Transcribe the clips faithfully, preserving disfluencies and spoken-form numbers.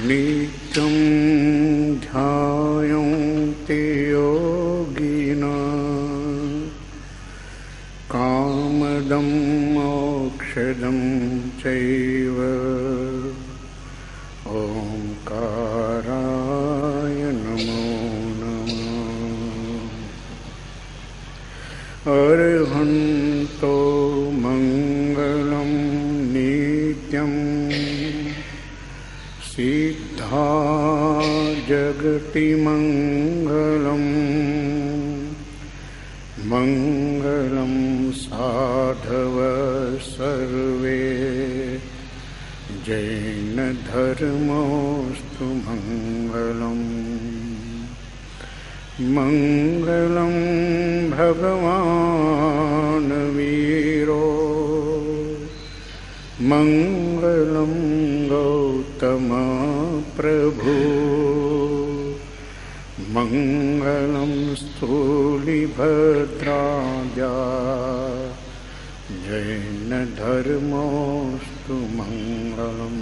નિત્યં ધ્યાયન્તિ યોગિનઃ કામદં મોક્ષદં ચૈવ ઓમકારાય નમો નમઃ. અર્હન્તો મંગલં નિત્યં સિદ્ધા જગતિ મંગલં મંગલં સાધવ સર્વે જૈન ધર્મોસ્તુ મંગલં મંગલં ભગવાન વીરો મંગલં ગૌતમ પ્રભુ મંગલં સ્થૂલિભદ્રાદ્યા જૈન ધર્મોસ્તુ મંગલં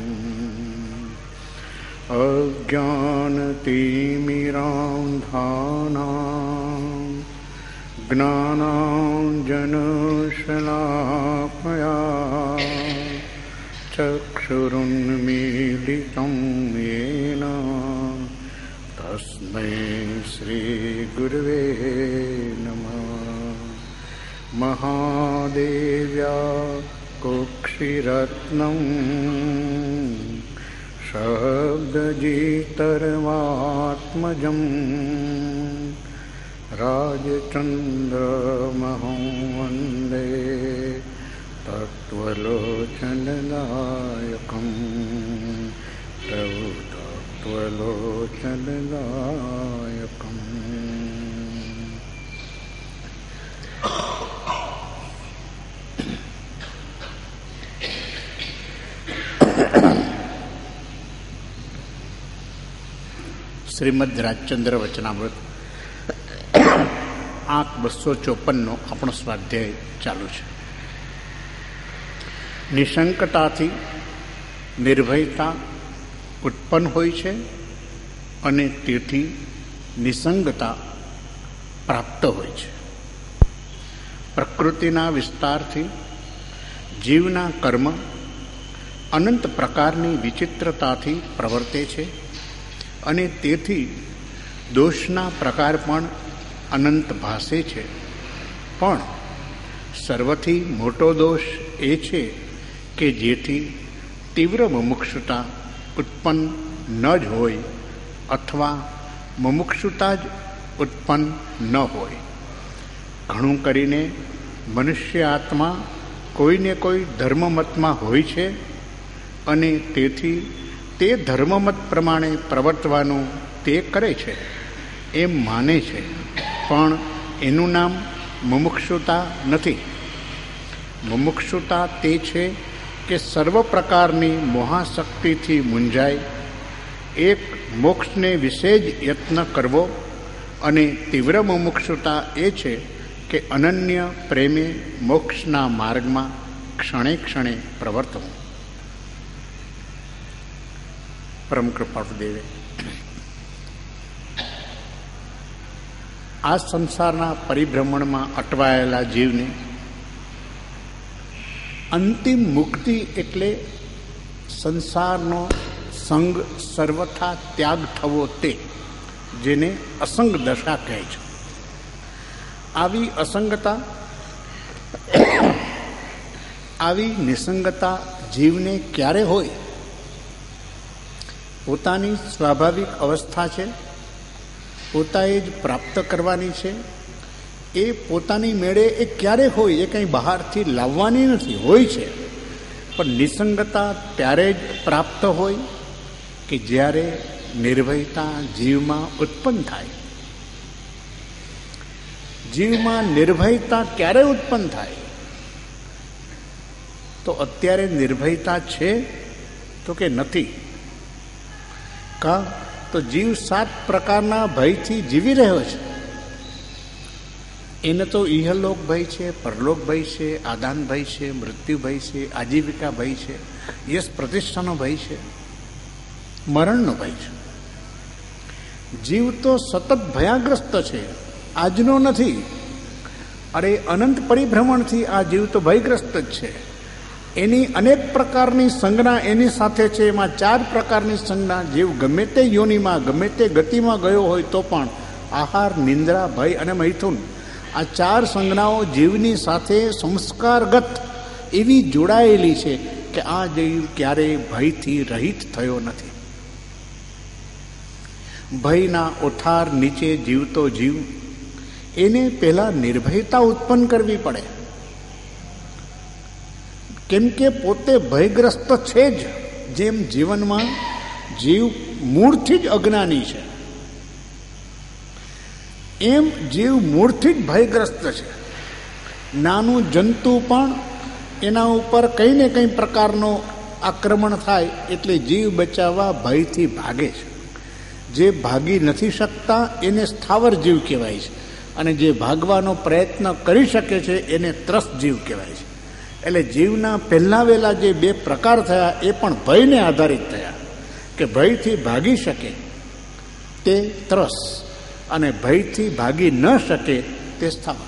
અજ્ઞાનતિમિરાંધાનાં જ્ઞાનાંજનશલાકયા ચક્ષુરુન્મીલિतं યેન તસ્મૈ શ્રી ગુરવે નમઃ. મહાદેવ્યા કુક્ષિરત્નં શબ્દજીતર્વાત્મજં રાજચંદ્રમહં વંદે તત્વલોચનદાયકં તત્વલોચનદાયકં. શ્રીમદ રાજચંદ્ર વચનામૃત આંક બસો ચોપનનો આપણો સ્વાધ્યાય ચાલુ છે. નિશંકતાથી નિર્ભયતા ઉત્પન્ન હોય છે અને તેથી નિસંગતા પ્રાપ્ત હોય છે. પ્રકૃતિના વિસ્તારથી જીવના કર્મ અનંત પ્રકારની વિચિત્રતાથી પ્રવર્તે છે અને તેથી દોષના પ્રકાર પણ અનંત ભાસે છે. પણ સર્વથી મોટો દોષ એ છે કે જેથી તીવ્ર મુમુક્ષુતા ઉત્પન્ન ન જ હોય અથવા મુમુક્ષુતા જ ઉત્પન્ન ન હોય. ઘણું કરીને મનુષ્ય આત્મા કોઈને કોઈ ધર્મમતમાં હોય છે અને તેથી તે ધર્મમત પ્રમાણે પ્રવર્તવાનું તે કરે છે એમ માને છે, પણ એનું નામ મુમુક્ષુતા નથી. મુમુક્ષુતા તે છે કે સર્વ પ્રકારની મોહાશક્તિથી મૂંઝાય, એક મોક્ષને વિશે જ યત્ન કરવો, અને તીવ્ર મુમુક્ષુતા એ છે કે અનન્ય પ્રેમે મોક્ષના માર્ગમાં ક્ષણે ક્ષણે પ્રવર્તવું. પરમ કૃપાળુ દેવે આ સંસારના પરિભ્રમણમાં અટવાયેલા જીવને અંતિમ મુક્તિ એટલે સંસારનો સંગ સર્વથા ત્યાગ થવો, તે જેને અસંગ દશા કહે છે. આવી અસંગતા આવી નિસંગતા જીવને ક્યારે હોય? પોતાની સ્વાભાવિક અવસ્થા છે, પોતાએ જ પ્રાપ્ત કરવાની છે. એ પોતાની મેળે એ ક્યારે હોય? એ કંઈ બહારથી લાવવાની નથી, હોય છે. પણ નિસંગતા ત્યારે જ પ્રાપ્ત હોય કે જ્યારે નિર્ભયતા જીવમાં ઉત્પન્ન થાય. જીવમાં નિર્ભયતા ક્યારે ઉત્પન્ન થાય? તો અત્યારે નિર્ભયતા છે તો કે નથી? કા તો જીવ સાત પ્રકારના ભયથી જીવી રહ્યો છે. એને તો ઇહલોક ભય છે, પરલોક ભય છે, આદાન ભય છે, મૃત્યુ ભય છે, આજીવિકા ભય છે, યશ પ્રતિષ્ઠાનો ભય છે. મરણનો ભય છે. જીવ તો સતત ભયાગ્રસ્ત છે, આજનો નથી. અરે અનંત પરિભ્રમણથી આ જીવ તો ભયગ્રસ્ત જ છે. એની અનેક પ્રકારની સંજ્ઞા એની સાથે છે. એમાં ચાર પ્રકારની સંજ્ઞા. જીવ ગમે તે યોનિમાં ગમે તે ગતિમાં ગયો હોય તો પણ આહાર, નિંદ્રા, ભય અને મૈથુન, આ ચાર સંજ્ઞાઓ જીવની સાથે સંસ્કારગત એવી જોડાયેલી છે કે આ જીવ ક્યારેય ભયથી રહિત થયો નથી. ભયના ઓથાર નીચે જીવતો જીવ, એને પહેલા નિર્ભયતા ઉત્પન્ન કરવી પડે. કેમ કે પોતે ભયગ્રસ્ત છે જ. જેમ જીવનમાં જીવ મૂળથી જ અજ્ઞાની છે, એમ જીવ મૂળથી જ ભયગ્રસ્ત છે. નાનું જંતુ પણ એના ઉપર કંઈ ને કંઈ પ્રકારનો આક્રમણ થાય એટલે જીવ બચાવવા ભયથી ભાગે છે. જે ભાગી નથી શકતા એને સ્થાવર જીવ કહેવાય છે, અને જે ભાગવાનો પ્રયત્ન કરી શકે છે એને ત્રસ્ત જીવ કહેવાય છે. એટલે જીવના પહેલા વહેલા જે બે પ્રકાર થયા એ પણ ભયને આધારિત થયા, કે ભયથી ભાગી શકે તે ત્રસ, અને ભયથી ભાગી ન શકે તે સ્થાવર.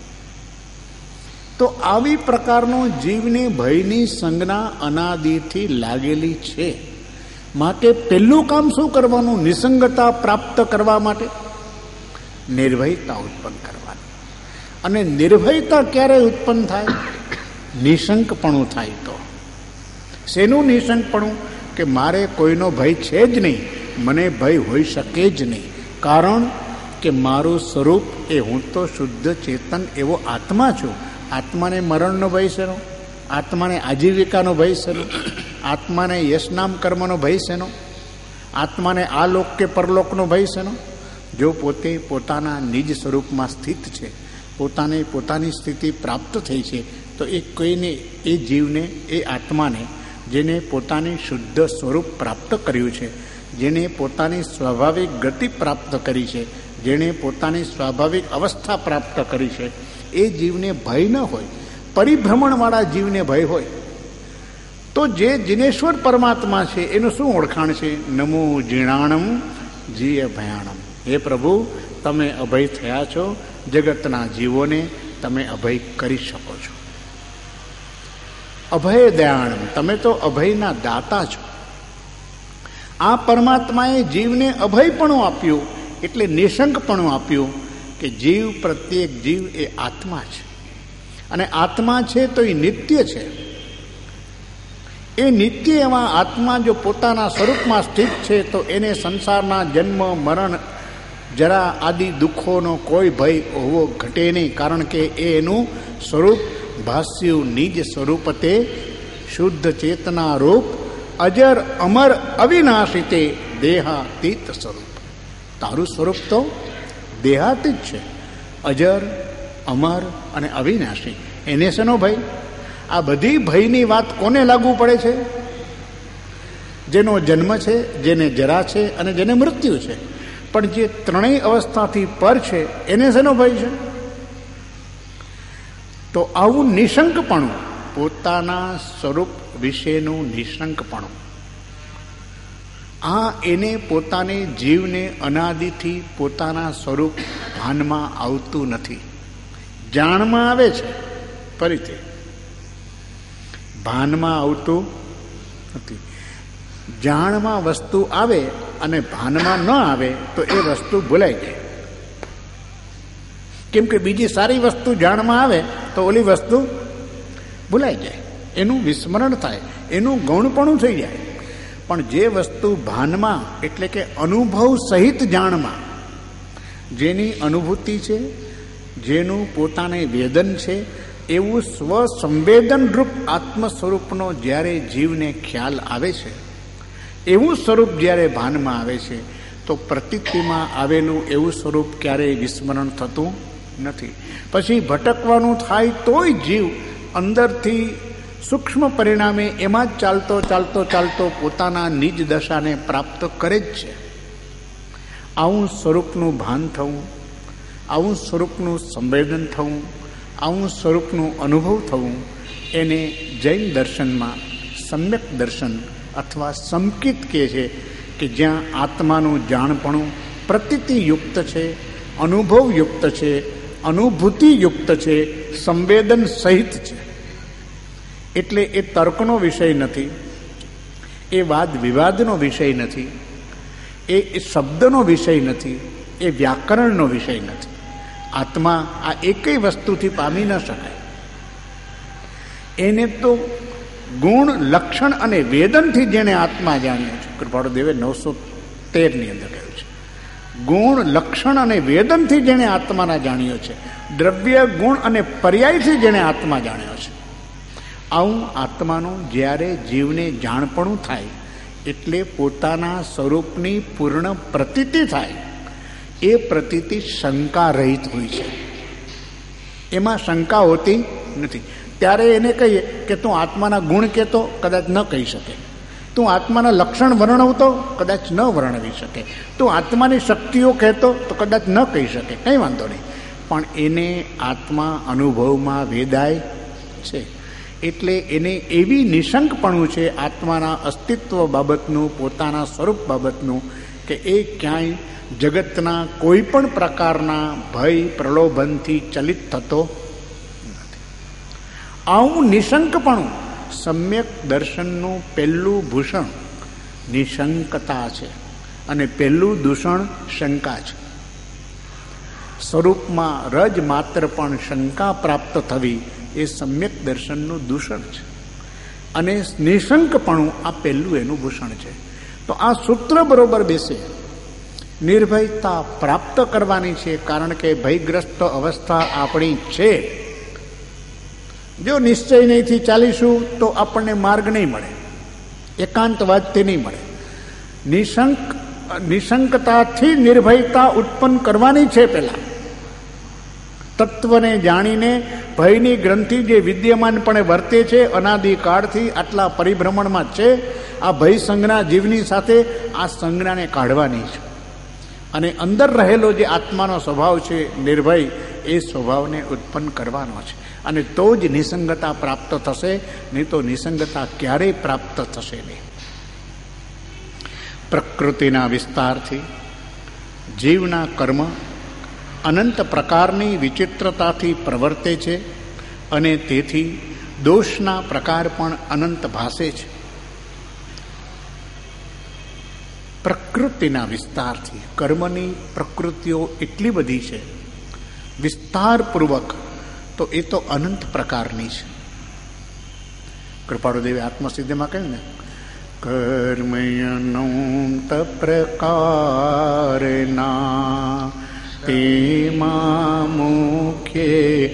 તો આવી પ્રકારનો જીવને ભયની સંજ્ઞા અનાદિથી લાગેલી છે. માટે પહેલું કામ શું કરવાનું? નિસંગતા પ્રાપ્ત કરવા માટે નિર્ભયતા ઉત્પન્ન કરવાની. અને નિર્ભયતા ક્યારે ઉત્પન્ન થાય? નિશંકપણું થાય તો. શેનું નિશંકપણું? કે મારે કોઈનો ભય છે જ નહીં, મને ભય હોઈ શકે જ નહીં. કારણ કે મારું સ્વરૂપ એ હું તો શુદ્ધ ચેતન એવો આત્મા છું. આત્માને મરણનો ભય શેનો? આત્માને આજીવિકાનો ભય શેનો? આત્માને યશનામ કર્મનો ભય શેનો? આત્માને આ લોક કે પરલોકનો ભય શેનો? જો પોતે પોતાના નિજ સ્વરૂપમાં સ્થિત છે, પોતાને પોતાની સ્થિતિ પ્રાપ્ત થઈ છે, તો એ કોઈને, એ જીવને, એ આત્માને, જેને પોતાની શુદ્ધ સ્વરૂપ પ્રાપ્ત કર્યું છે, જેને પોતાની સ્વાભાવિક ગતિ પ્રાપ્ત કરી છે, જેણે પોતાની સ્વાભાવિક અવસ્થા પ્રાપ્ત કરી છે, એ જીવને ભય ન હોય. પરિભ્રમણવાળા જીવને ભય હોય. તો જે જીનેશ્વર પરમાત્મા છે એનું શું ઓળખાણ છે? નમો જીણાણમ જીય ભયાણમ. હે પ્રભુ, તમે અભય થયા છો, જગતના જીવોને તમે અભય કરી શકો છો. અભય દયાણમ, તમે તો અભયના દાતા છો. આ પરમાત્માએ જીવને અભયપણું આપ્યું, એટલે નિશંકપણું આપ્યું કે જીવ, પ્રત્યેક જીવ એ આત્મા છે. અને આત્મા છે તો એ નિત્ય છે. એ નિત્ય એવા આત્મા જો પોતાના સ્વરૂપમાં સ્થિત છે તો એને સંસારના જન્મ, મરણ, જરા આદિ દુઃખોનો કોઈ ભય હોવો ઘટે નહીં. કારણ કે એ એનું સ્વરૂપ ભાસ્યું નિજ સ્વરૂપ તે શુદ્ધ ચેતના રૂપ અજર અમર અવિનાશી તે દેહાતીત સ્વરૂપ. તારું સ્વરૂપ તો દેહાતીત છે, અજર, અમર અને અવિનાશી. એને શેનો ભય? આ બધી ભયની વાત કોને લાગુ પડે છે? જેનો જન્મ છે, જેને જરા છે અને જેને મૃત્યુ છે. પણ જે ત્રણેય અવસ્થાથી પર છે એને શેનો ભય છે? તો આવું નિશંકપણું, પોતાના સ્વરૂપ વિશેનું નિશંકપણું, આ એને પોતાને જીવને અનાદિથી પોતાના સ્વરૂપ ભાનમાં આવતું નથી. જાણમાં આવે છે, ફરીથી ભાનમાં આવતું નથી. જાણમાં વસ્તુ આવે અને ભાનમાં ન આવે તો એ વસ્તુ ભૂલાઈ જાય. કેમ કે બીજી સારી વસ્તુ જાણમાં આવે તો ઓલી વસ્તુ ભૂલાઈ જાય, એનું વિસ્મરણ થાય, એનું ગૌણપણું થઈ જાય. પણ જે વસ્તુ ભાનમાં એટલે કે અનુભવ સહિત જાણમાં, જેની અનુભૂતિ છે, જેનું પોતાને વેદન છે, એવું સ્વસંવેદનરૂપ આત્મ સ્વરૂપનો જ્યારે જીવને ખ્યાલ આવે છે, એવું સ્વરૂપ જ્યારે ભાનમાં આવે છે, તો પ્રતીતિમાં આવેલું એવું સ્વરૂપ ક્યારેય વિસ્મરણ થતું નથી. પછી ભટકવાનું થાય તોય જીવ અંદરથી સૂક્ષ્મ પરિણામે એમાં જ ચાલતો ચાલતો ચાલતો પોતાના નિજ દશાને પ્રાપ્ત કરે જ છે. આવું સ્વરૂપનું ભાન થવું, આવું સ્વરૂપનું સંવેદન થવું, આવું સ્વરૂપનું અનુભવ થવું, એને જૈન દર્શનમાં સમ્યક દર્શન અથવા સંકિત કહે છે. કે જ્યાં આત્માનું જાણપણું પ્રતીતિયુક્ત છે, અનુભવયુક્ત છે, અનુભૂતિયુક્ત છે, સંવેદન સહિત છે. એટલે એ તર્કનો વિષય નથી, એ વાદ વિવાદનો વિષય નથી, એ શબ્દનો વિષય નથી, એ વ્યાકરણનો વિષય નથી. આત્મા આ એકેય વસ્તુથી પામી ન શકાય. એને તો ગુણ, લક્ષણ અને વેદનથી જેને આત્મા જાણ્યો છે, કૃપાળુદેવે નવસો તેર ની અંદર કહ્યું છે, ગુણ, લક્ષણ અને વેદનથી જેને આત્માના જાણ્યો છે, દ્રવ્ય, ગુણ અને પર્યાયથી જેને આત્મા જાણ્યો છે. આવું આત્માનું જ્યારે જીવને જાણપણું થાય એટલે પોતાના સ્વરૂપની પૂર્ણ પ્રતીતિ થાય. એ પ્રતીતિ શંકા રહિત હોય છે, એમાં શંકા હોતી નથી. ત્યારે એને કહીએ કે તું આત્માના ગુણ કહેતો, કદાચ ન કહી શકે. તું આત્માના લક્ષણ વર્ણવતો, કદાચ ન વર્ણવી શકે. તું આત્માની શક્તિઓ કહેતો તો કદાચ ન કહી શકે, કંઈ વાંધો નહીં. પણ એને આત્મા અનુભવમાં વેદાય છે. એટલે એને એવી નિશંકપણું છે આત્માના અસ્તિત્વ બાબતનું, પોતાના સ્વરૂપ બાબતનું, કે એ ક્યાંય જગતના કોઈ પણ પ્રકારના ભય, પ્રલોભનથી ચલિત થતો નથી. આવું નિશંકપણું સમ્યક દર્શનનું પહેલું ભૂષણ નિશંકતા છે, અને પહેલું દૂષણ શંકા છે. સ્વરૂપમાં રજ માત્ર પણ શંકા પ્રાપ્ત થવી એ સમ્યક દર્શનનું દૂષણ છે, અને નિશંકપણું આ પહેલું એનું ભૂષણ છે. તો આ સૂત્ર બરોબર બેસે. નિર્ભયતા પ્રાપ્ત કરવાની છે, કારણ કે ભયગ્રસ્ત અવસ્થા આપણી છે. જો નિશ્ચય નહીંથી ચાલીશું તો આપણને માર્ગ નહીં મળે, એકાંતવાદથી નહીં મળે. નિશંક નિશંકતાથી નિર્ભયતા ઉત્પન્ન કરવાની છે. પહેલા તત્વને જાણીને ભયની ગ્રંથિ જે વિદ્યમાનપણે વર્તે છે અનાદિકાળથી, આટલા પરિભ્રમણમાં છે, આ ભય સંજ્ઞા જીવની સાથે આ સંજ્ઞાને કાઢવાની છે. અને અંદર રહેલો જે આત્માનો સ્વભાવ છે નિર્ભય, એ સ્વભાવને ઉત્પન્ન કરવાનો છે. અને તો જ નિસંગતા પ્રાપ્ત થશે, નહીં તો નિસંગતા ક્યારેય પ્રાપ્ત થશે નહીં. પ્રકૃતિના વિસ્તારથી જીવના કર્મ અનંત પ્રકારની વિચિત્રતાથી પ્રવર્તે છે, અને તેથી દોષના પ્રકાર પણ અનંત ભાસે છે. પ્રકૃતિના વિસ્તારથી કર્મની પ્રકૃતિઓ એટલી બધી છે વિસ્તારપૂર્વક, તો એ તો અનંત પ્રકારની છે. કૃપાળુદેવે આત્મસિદ્ધિમાં કહ્યું ને, કર્મયનંત પ્રકારના તેમાં મુખ્ય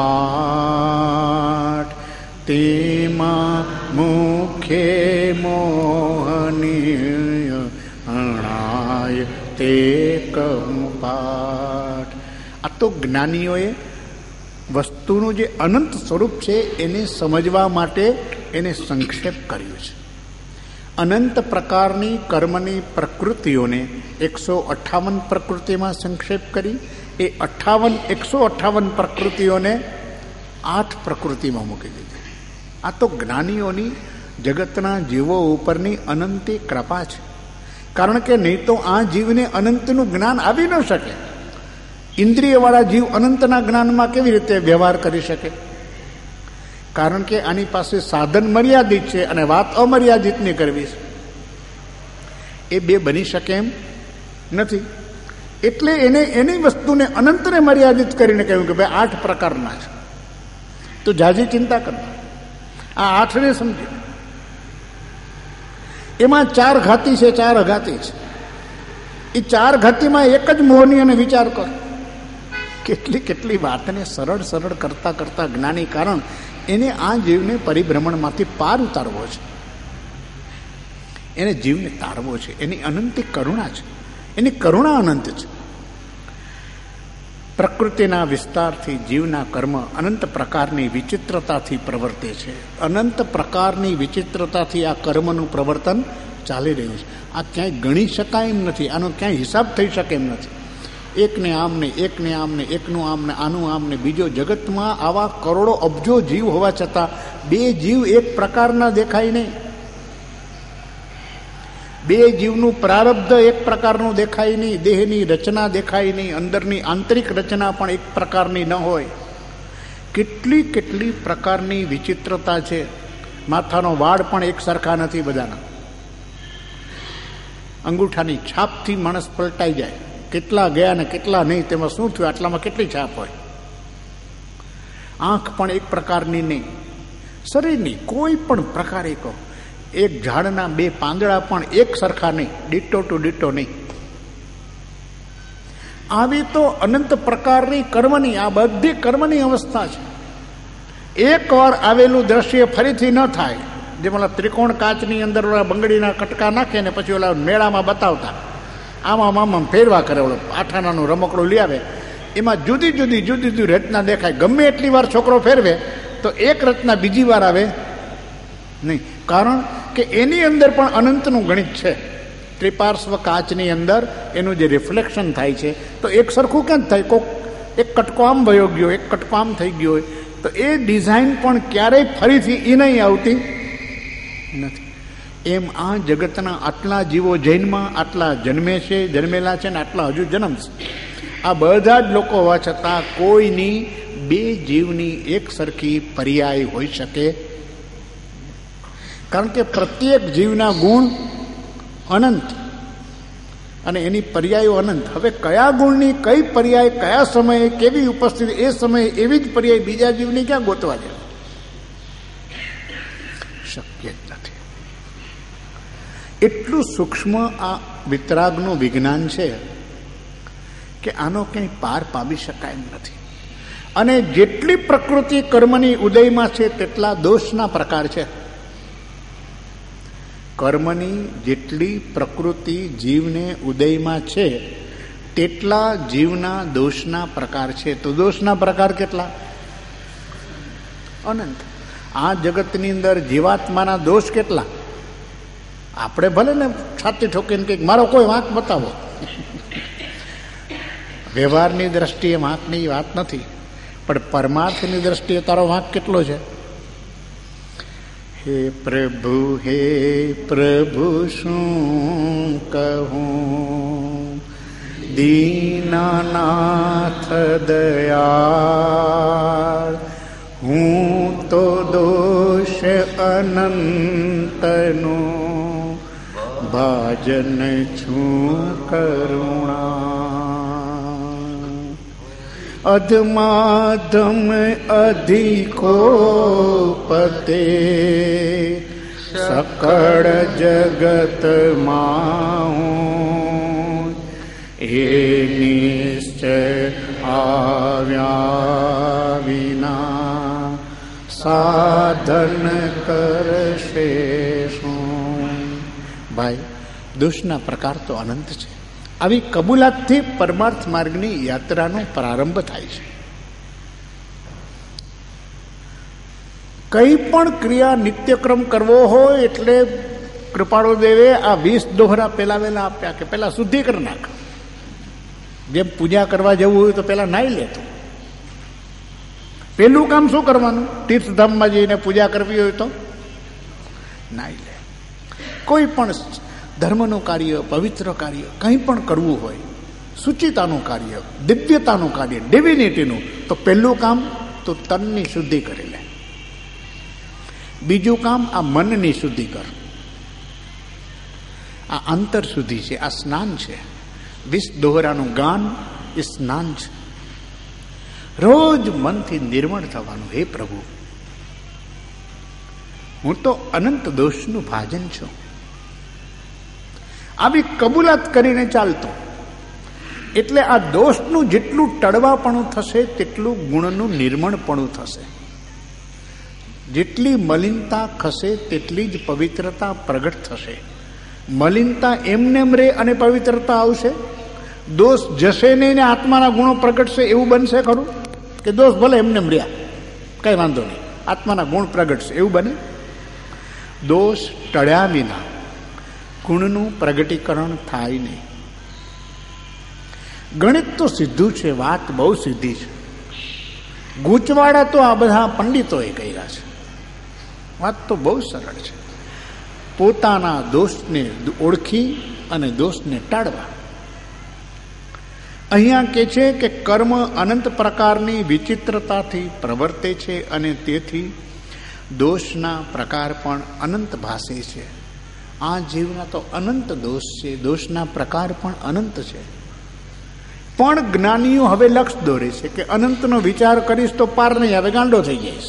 આઠ, તેમાં મુખ્ય મોહનીય અણાય તે કંપાઠ. આ તો જ્ઞાનીઓએ વસ્તુનું જે અનંત સ્વરૂપ છે એને સમજવા માટે એને સંક્ષેપ કર્યું છે. અનંત પ્રકારની કર્મની પ્રકૃતિઓને એકસો અઠ્ઠાવન પ્રકૃતિમાં સંક્ષેપ કરી, એ અઠ્ઠાવન એકસો અઠ્ઠાવન પ્રકૃતિઓને આઠ પ્રકૃતિમાં મૂકી દીધી. આ તો જ્ઞાનીઓની જગતના જીવો ઉપરની અનંતી કૃપા છે. કારણ કે નહીં તો આ જીવને અનંતનું જ્ઞાન આવી ન શકે. ઇન્દ્રિયવાળા જીવ અનંતના જ્ઞાનમાં કેવી રીતે વ્યવહાર કરી શકે? કારણ કે આની પાસે સાધન મર્યાદિત છે અને વાત અમર્યાદિતની કરવી છે. એ બે બની શકે એમ નથી. એટલે એને એની વસ્તુને અનંતને મર્યાદિત કરીને કહ્યું કે ભાઈ આઠ પ્રકારના છે, તો જાજી ચિંતા કરના આ આઠને સમજી. એમાં ચાર ઘાતી છે, ચાર અઘાતી છે. એ ચાર ઘાતીમાં એક જ મોહની અને વિચાર કર. કેટલી કેટલી વાતને સરળ સરળ કરતા કરતા જ્ઞાની, કારણ એને આ જીવને પરિભ્રમણમાંથી પાર ઉતારવો છે, એને જીવને તારવો છે. એની અનંતી કરુણા છે, એની કરુણા અનંત છે. પ્રકૃતિના વિસ્તારથી જીવના કર્મ અનંત પ્રકારની વિચિત્રતાથી પ્રવર્તે છે. અનંત પ્રકારની વિચિત્રતાથી આ કર્મનું પ્રવર્તન ચાલી રહ્યું છે. આ ક્યાંય ગણી શકાય એમ નથી, આનો ક્યાંય હિસાબ થઈ શકે એમ નથી. એકને આમ ને એકને આમ ને એકનું આમ ને આનું આમ ને બીજો. જગતમાં આવા કરોડો અબજો જીવ હોવા છતાં બે જીવ એક પ્રકારના દેખાય નહીં. બે જીવનું પ્રારબ્ધ એક પ્રકારનું દેખાય નહીં, દેહની રચના દેખાય નહીં, અંદરની આંતરિક રચના પણ એક પ્રકારની ન હોય. કેટલી કેટલી પ્રકારની વિચિત્રતા છે. માથાનો વાળ પણ એક સરખા નથી બધાના. અંગૂઠાની છાપથી માણસ પલટાઈ જાય. કેટલા ગયા ને કેટલા નહીં, તેમાં શું થયું, આટલામાં કેટલી છાપ હોય. આંખ પણ એક પ્રકારની નહીં, શરીરની કોઈ પણ પ્રકારે કહો. એક ઝાડના બે પાંદડા પણ એક સરખા નહીં, ડિટ્ટો ટુ ડિટ્ટો નહીં. આવી તો અનંત પ્રકારની કર્મની, આ બધી કર્મની અવસ્થા છે. એક વાર આવેલું દ્રશ્ય ફરીથી ન થાય. જે મને ત્રિકોણ કાચની અંદર ઓલા બંગડીના કટકા નાખે ને પછી ઓલા મેળામાં બતાવતા, આમાં આમાં ફેરવા કરે, ઓલો આઠાનાનું રમકડું લઈ આવે, એમાં જુદી જુદી જુદી જુદી રચના દેખાય. ગમે એટલી વાર છોકરો ફેરવે તો એક રચના બીજી વાર આવે નહીં, કારણ કે એની અંદર પણ અનંતનું ગણિત છે. ત્રિપાર્શ્વ કાચની અંદર એનું જે રિફ્લેક્શન થાય છે તો એક સરખું કેમ થાય? કોક એક કટકો આમ વયો ગયો, એક કટકો આમ થઈ ગયો હોય તો એ ડિઝાઇન પણ ક્યારેય ફરીથી એ નહીં આવતી નથી. એમ આ જગતના આટલા જીવો જૈનમાં આટલા જન્મે છે, જન્મેલા છે ને આટલા હજુ જન્મશે. આ બધા જ લોકો હોવા છતાં કોઈની બે જીવની એક સરખી પર્યાય હોઈ શકે, કારણ કે પ્રત્યેક જીવના ગુણ અનંત અને એની પર્યાયો અનંત. હવે કયા ગુણની કઈ પર્યાય કયા સમયે કેવી ઉપસ્થિતિ, એ સમયે એવી જ પર્યાય બીજા જીવની ક્યાં ગોતવા જાય? શક્ય જ નથી. એટલું સૂક્ષ્મ આ વિતરાગનું વિજ્ઞાન છે કે આનો ક્યાંય પાર પામી શકાય એમ નથી. અને જેટલી પ્રકૃતિ કર્મની ઉદયમાં છે તેટલા દોષના પ્રકાર છે. કર્મની જેટલી પ્રકૃતિ જીવને ઉદયમાં છે તેટલા જીવના દોષના પ્રકાર છે. તો દોષના પ્રકાર કેટલા? અનંત. આ જગતની અંદર જીવાત્માના દોષ કેટલા? આપણે ભલે ને છાતી ઠોકીને કંઈક મારો કોઈ વાંક બતાવો, વ્યવહારની દ્રષ્ટિએ વાંકની વાત નથી, પણ પરમાર્થની દ્રષ્ટિએ તારો વાંક કેટલો છે? હે પ્રભુ, હે પ્રભુ શું કહું, દીનાનાથ દયાળ, હું તો દોષ અનંતનો ભાજન છું કરુણા. અધમાધમ અધિકો પતે સકળ જગતમાં, એ નિશ્ચય આવ્યા વિના સાધન કરશે શું? ભાઈ, દોષના પ્રકાર તો અનંત છે. આવી કબૂલાતથી પરમાર્થ માર્ગની યાત્રાનો પ્રારંભ થાય છે. કઈ પણ ક્રિયા નિત્યક્રમ કરવો હોય એટલે કૃપાળુ દેવે આ વીસ દોહરા પેલા વેલા આપ્યા કે પેલા શુદ્ધિ કરી નાખ. જેમ પૂજા કરવા જવું હોય તો પેલા નાઈ લેતું. પેલું કામ શું કરવાનું? તીર્થધામમાં જઈને પૂજા કરવી હોય તો નાઈ લે. કોઈ પણ ધર્મનું કાર્ય, પવિત્ર કાર્ય કંઈ પણ કરવું હોય, સુચિતાનું કાર્ય, દિવ્યતાનું કાર્ય, ડિવિનિટીનું, તો પહેલું કામ તો તનની શુદ્ધિ કરી લે. બીજું કામ આ મનની શુદ્ધિ કર. આ અંતર શુદ્ધિ છે, આ સ્નાન છે. વીસ દોહરાનું ગાન એ સ્નાન છે. રોજ મનથી નિર્મળ થવાનું. હે પ્રભુ, હું તો અનંત દોષનું ભાજન છું. આવી કબૂલાત કરીને ચાલતો એટલે આ દોષનું જેટલું ટળવાપણું થશે તેટલું ગુણનું નિર્મળપણું થશે. જેટલી મલિનતા ખસે તેટલી જ પવિત્રતા પ્રગટ થશે. મલિનતા એમનેમ રે અને પવિત્રતા આવશે. દોષ જશે નહીં ને આત્માના ગુણો પ્રગટશે એવું બનશે ખરું? કે દોષ ભલે એમનેમ રહ્યા, કઈ વાંધો નહીં, આત્માના ગુણ પ્રગટશે એવું બને? દોષ ટળ્યા વિના ગુણનું પ્રગટીકરણ થાય નહીં. ગણિત તો સીધું છે, વાત બહુ સીધી છે. ગૂંચવાડા તો આ બધા પંડિતોએ કર્યા છે. વાત તો બહુ સરળ છે. પોતાના દોષને ઓળખી અને દોષને ટાળવા. અહીંયા કે છે કે કર્મ અનંત પ્રકારની વિચિત્રતાથી પ્રવર્તે છે અને તેથી દોષના પ્રકાર પણ અનંત ભાસે છે. આ જીવના તો અનંત દોષ છે, દોષના પ્રકાર પણ અનંત છે. પણ જ્ઞાનીઓ હવે લક્ષ દોરે છે કે અનંતનો વિચાર કરીશ તો પાર નહીં આવે, ગાંડો થઈ જઈશ.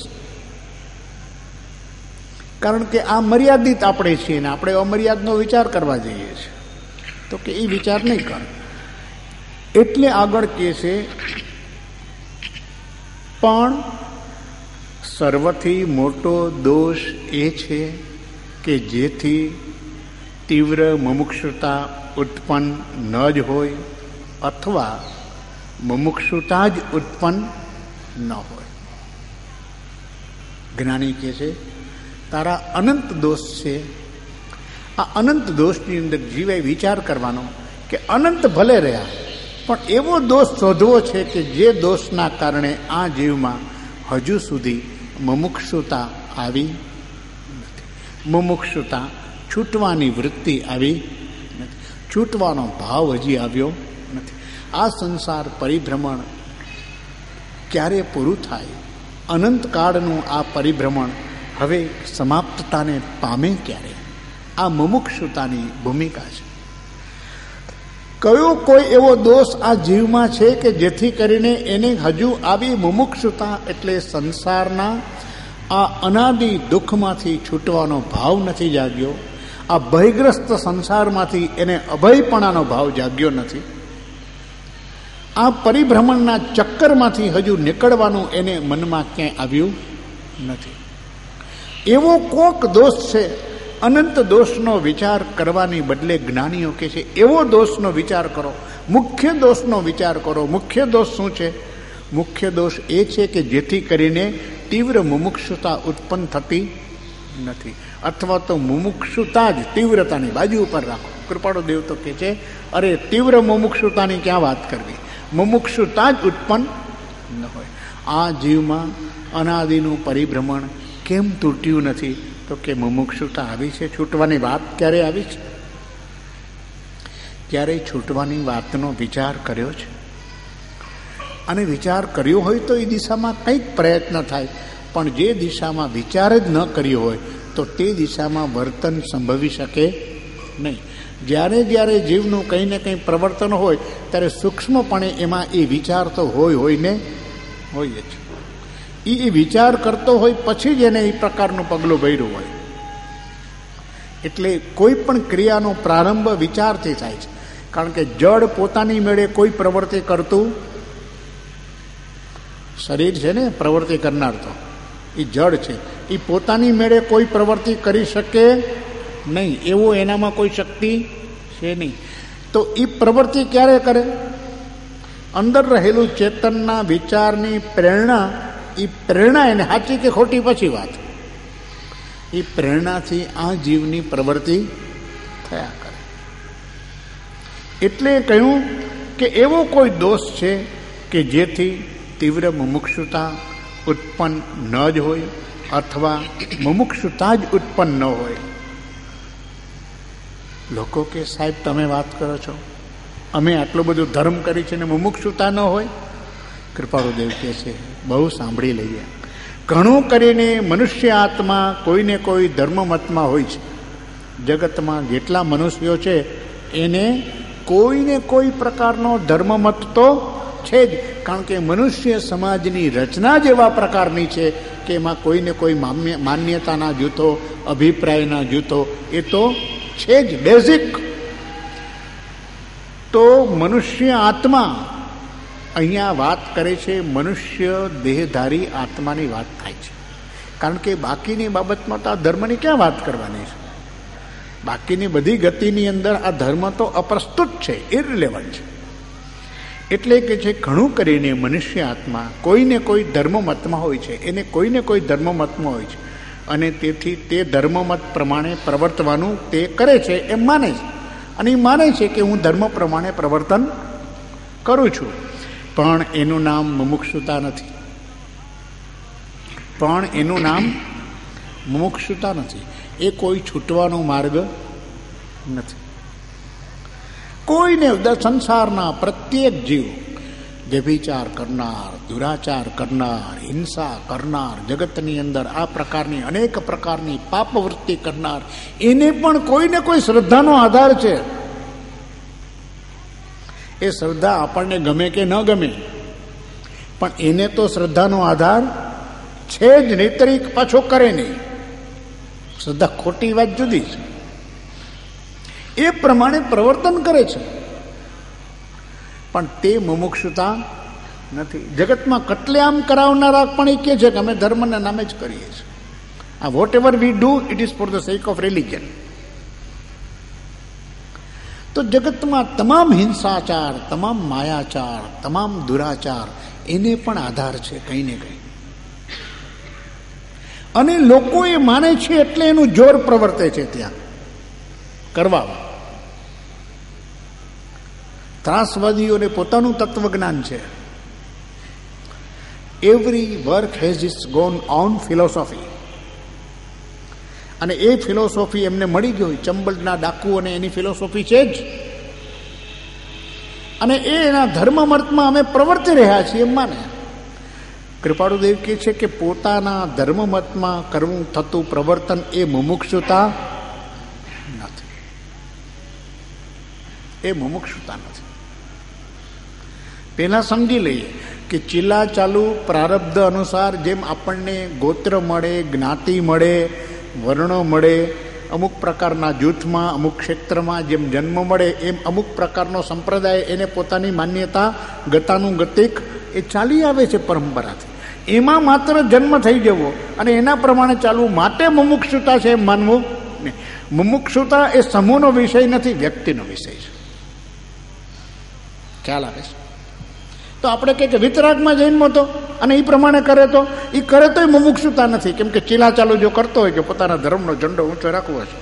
કારણ કે આ મર્યાદિત આપણે છીએ ને આપણે અમર્યાદનો વિચાર કરવા જઈએ છીએ, તો કે એ વિચાર નહીં કર. એટલે આગળ કહે છે પણ સર્વથી મોટો દોષ એ છે કે જેથી તીવ્ર મુમુક્ષુતા ઉત્પન્ન ન જ હોય અથવા મુમુક્ષુતા જ ઉત્પન્ન ન હોય. જ્ઞાની કહે છે તારા અનંત દોષ છે. આ અનંત દોષની અંદર જીવે વિચાર કરવાનો કે અનંત ભલે રહ્યા પણ એવો દોષ શોધવો છે કે જે દોષના કારણે આ જીવમાં હજુ સુધી મુમુક્ષુતા આવી નથી. મુમુક્ષુતા છૂટવાની વૃત્તિ આવી નથી, છૂટવાનો ભાવ હજી આવ્યો નથી. આ સંસાર પરિભ્રમણ ક્યારે પૂરું થાય? અનંતકાળનું આ પરિભ્રમણ હવે સમાપ્તતાને પામે ક્યારે? આ મુમુક્ષુતાની ભૂમિકા છે. કયો કોઈ એવો દોષ આ જીવમાં છે કે જેથી કરીને એને હજુ આવી મુમુક્ષુતા એટલે સંસારના આ અનાદિ દુઃખમાંથી છૂટવાનો ભાવ નથી જાગ્યો? આ ભયગ્રસ્ત સંસારમાંથી એને અભયપણાનો ભાવ જાગ્યો નથી? આ પરિભ્રમણના ચક્કરમાંથી હજુ નીકળવાનું એને મનમાં ક્યાંય આવ્યું નથી? એવો કોક દોષ છે. અનંત દોષનો વિચાર કરવાની બદલે જ્ઞાનીઓ કહે છે એવો દોષનો વિચાર કરો, મુખ્ય દોષનો વિચાર કરો. મુખ્ય દોષ શું છે? મુખ્ય દોષ એ છે કે જેથી કરીને તીવ્ર મુમુક્ષુતા ઉત્પન્ન થતી નથી, અથવા તો મુમુક્ષુતા જ તીવ્રતાની બાજુ ઉપર રાખો. કૃપાળુ દેવ તો કહે છે અરે તીવ્ર મુમુક્ષુતાની ક્યાં વાત કરવી, મુમુક્ષુતા જ ઉત્પન્ન ન હોય. આ જીવમાં અનાદિનું પરિભ્રમણ કેમ તૂટ્યું નથી? તો કે મુમુક્ષુતા આવી છે. છૂટવાની વાત ક્યારે આવી છે? ક્યારે છૂટવાની વાતનો વિચાર કર્યો છે? અને વિચાર કર્યો હોય તો એ દિશામાં કંઈક પ્રયત્ન થાય, પણ જે દિશામાં વિચાર જ ન કર્યો હોય તો તે દિશામાં વર્તન સંભવી શકે નહીં. જ્યારે જ્યારે જીવનું કંઈ ને કંઈ પ્રવર્તન હોય ત્યારે સૂક્ષ્મપણે એમાં એ વિચાર તો હોય હોય ને હોય જ. એ વિચાર કરતો હોય પછી જ એને એ પ્રકારનું પગલું ભર્યું હોય. એટલે કોઈ પણ ક્રિયાનો પ્રારંભ વિચારથી થાય છે. કારણ કે જડ પોતાની મેળે કોઈ પ્રવૃત્તિ કરતું, શરીર છે ને પ્રવૃત્તિ કરનાર તો એ જડ છે, એ પોતાની મેળે કોઈ પ્રવૃત્તિ કરી શકે નહીં, એવો એનામાં કોઈ શક્તિ છે નહીં. તો એ પ્રવૃત્તિ ક્યારે કરે? અંદર રહેલું ચેતનના વિચારની પ્રેરણા, એ પ્રેરણા એને સાચી કે ખોટી પછી વાત, એ પ્રેરણાથી આ જીવની પ્રવૃત્તિ થયા કરે. એટલે કહ્યું કે એવો કોઈ દોષ છે કે જેથી તીવ્ર મુમુક્ષુતા ઉત્પન્ન ન જ હોય અથવા મુમુક્ષુતા જ ઉત્પન્ન ન હોય. લોકો કે સાહેબ તમે વાત કરો છો, અમે આટલું બધું ધર્મ કરી છે ને મુમુક્ષુતા ન હોય? કૃપાળુ દેવ કહે છે બહુ સાંભળી લઈએ. ઘણું કરીને મનુષ્ય આત્મા કોઈને કોઈ ધર્મમતમાં હોય છે. જગતમાં જેટલા મનુષ્યો છે એને કોઈને કોઈ પ્રકારનો ધર્મમત તો છે જ, કારણ કે મનુષ્ય સમાજની રચના જ એવા પ્રકારની છે કે એમાં કોઈને કોઈ માન્યતાના જૂથો, અભિપ્રાયના જૂથો એ તો છે જ બેઝિક. તો મનુષ્ય આત્મા અહીંયા વાત કરે છે, મનુષ્ય દેહધારી આત્માની વાત થાય છે. કારણ કે બાકીની બાબતમાં તો આ ધર્મની ક્યાં વાત કરવાની છે? બાકીની બધી ગતિની અંદર આ ધર્મ તો અપ્રસ્તુત છે, ઇરરિલેવન્ટ છે. એટલે કે છે ઘણું કરીને મનુષ્ય આત્મા કોઈને કોઈ ધર્મમતમાં હોય છે, એને કોઈને કોઈ ધર્મમતમાં હોય છે અને તેથી તે ધર્મમત પ્રમાણે પ્રવર્તવાનું તે કરે છે એમ માને છે. અને એ માને છે કે હું ધર્મ પ્રમાણે પ્રવર્તન કરું છું, પણ એનું નામ મુમુક્ષુતા નથી, પણ એનું નામ મુમુક્ષુતા નથી. એ કોઈ છૂટવાનો માર્ગ નથી. કોઈને સંસારના પ્રત્યેક જીવ વ્યભિચાર કરનાર, દુરાચાર કરનાર, હિંસા કરનાર, જગતની અંદર આ પ્રકારની અનેક પ્રકારની પાપવૃત્તિ કરનાર, એને પણ કોઈને કોઈ શ્રદ્ધાનો આધાર છે. એ શ્રદ્ધા આપણને ગમે કે ન ગમે, પણ એને તો શ્રદ્ધાનો આધાર છે જ, નહીતર પાછો કરે નહીં. શ્રદ્ધા ખોટી વાત જુદી છે. એ પ્રમાણે પ્રવર્તન કરે છે, પણ તે મુમુક્ષુતા નથી. જગતમાં કતલેઆમ કરાવનારા પણ એ કહે છે કે અમે ધર્મના નામે જ કરીએ છીએ. આ whatever we do it is for the sake of religion. તો જગતમાં તમામ હિંસાચાર, તમામ માયાચાર, તમામ દુરાચાર એને પણ આધાર છે કંઈ ને કંઈ. અને લોકો એ માને છે એટલે એનું જોર પ્રવર્તે છે ત્યાં કરવા. ત્રાસવાદીઓને પોતાનું તત્વજ્ઞાન છે. Every work has its gone on philosophy. અને એ ફિલોસોફી એમને મળી ગઈ. ચંબલના ડાકુઓને એની ફિલોસોફી છે જ, અને એ એના ધર્મમર્થમાં અમે પ્રવર્તી રહ્યા છીએ એમ માને. કૃપાળુદેવ કહે છે કે પોતાના ધર્મમતમાં કરવું થતું પ્રવર્તન એ મુમુક્ષુતા નથી. એ મુમુક્ષુતા નથી. પહેલા સમજી લઈએ કે ચીલા ચાલુ પ્રારબ્ધ અનુસાર જેમ આપણને ગોત્ર મળે, જ્ઞાતિ મળે, વર્ણો મળે, અમુક પ્રકારના જૂથમાં, અમુક ક્ષેત્રમાં જેમ જન્મ મળે, એમ અમુક પ્રકારનો સંપ્રદાય એને પોતાની માન્યતા ગતાનુગતિક એ ચાલી આવે છે પરંપરાથી. એમાં માત્ર જન્મ થઈ જવો અને એના પ્રમાણે ચાલવું માટે મુમુક્ષુતા છે એમ માનવું નહીં. મુમુક્ષુતા એ સમૂહનો વિષય નથી, વ્યક્તિનો વિષય છે. ખ્યાલ આવે છે? તો આપણે કહીએ કે વિતરાગમાં જન્મો તો અને એ પ્રમાણે કરે તો એ કરે તોય મુમુક્ષુતા નથી. કેમ કે ચીલા ચાલુ જો કરતો હોય કે પોતાના ધર્મનો ઝંડો ઊંચો રાખવો છે,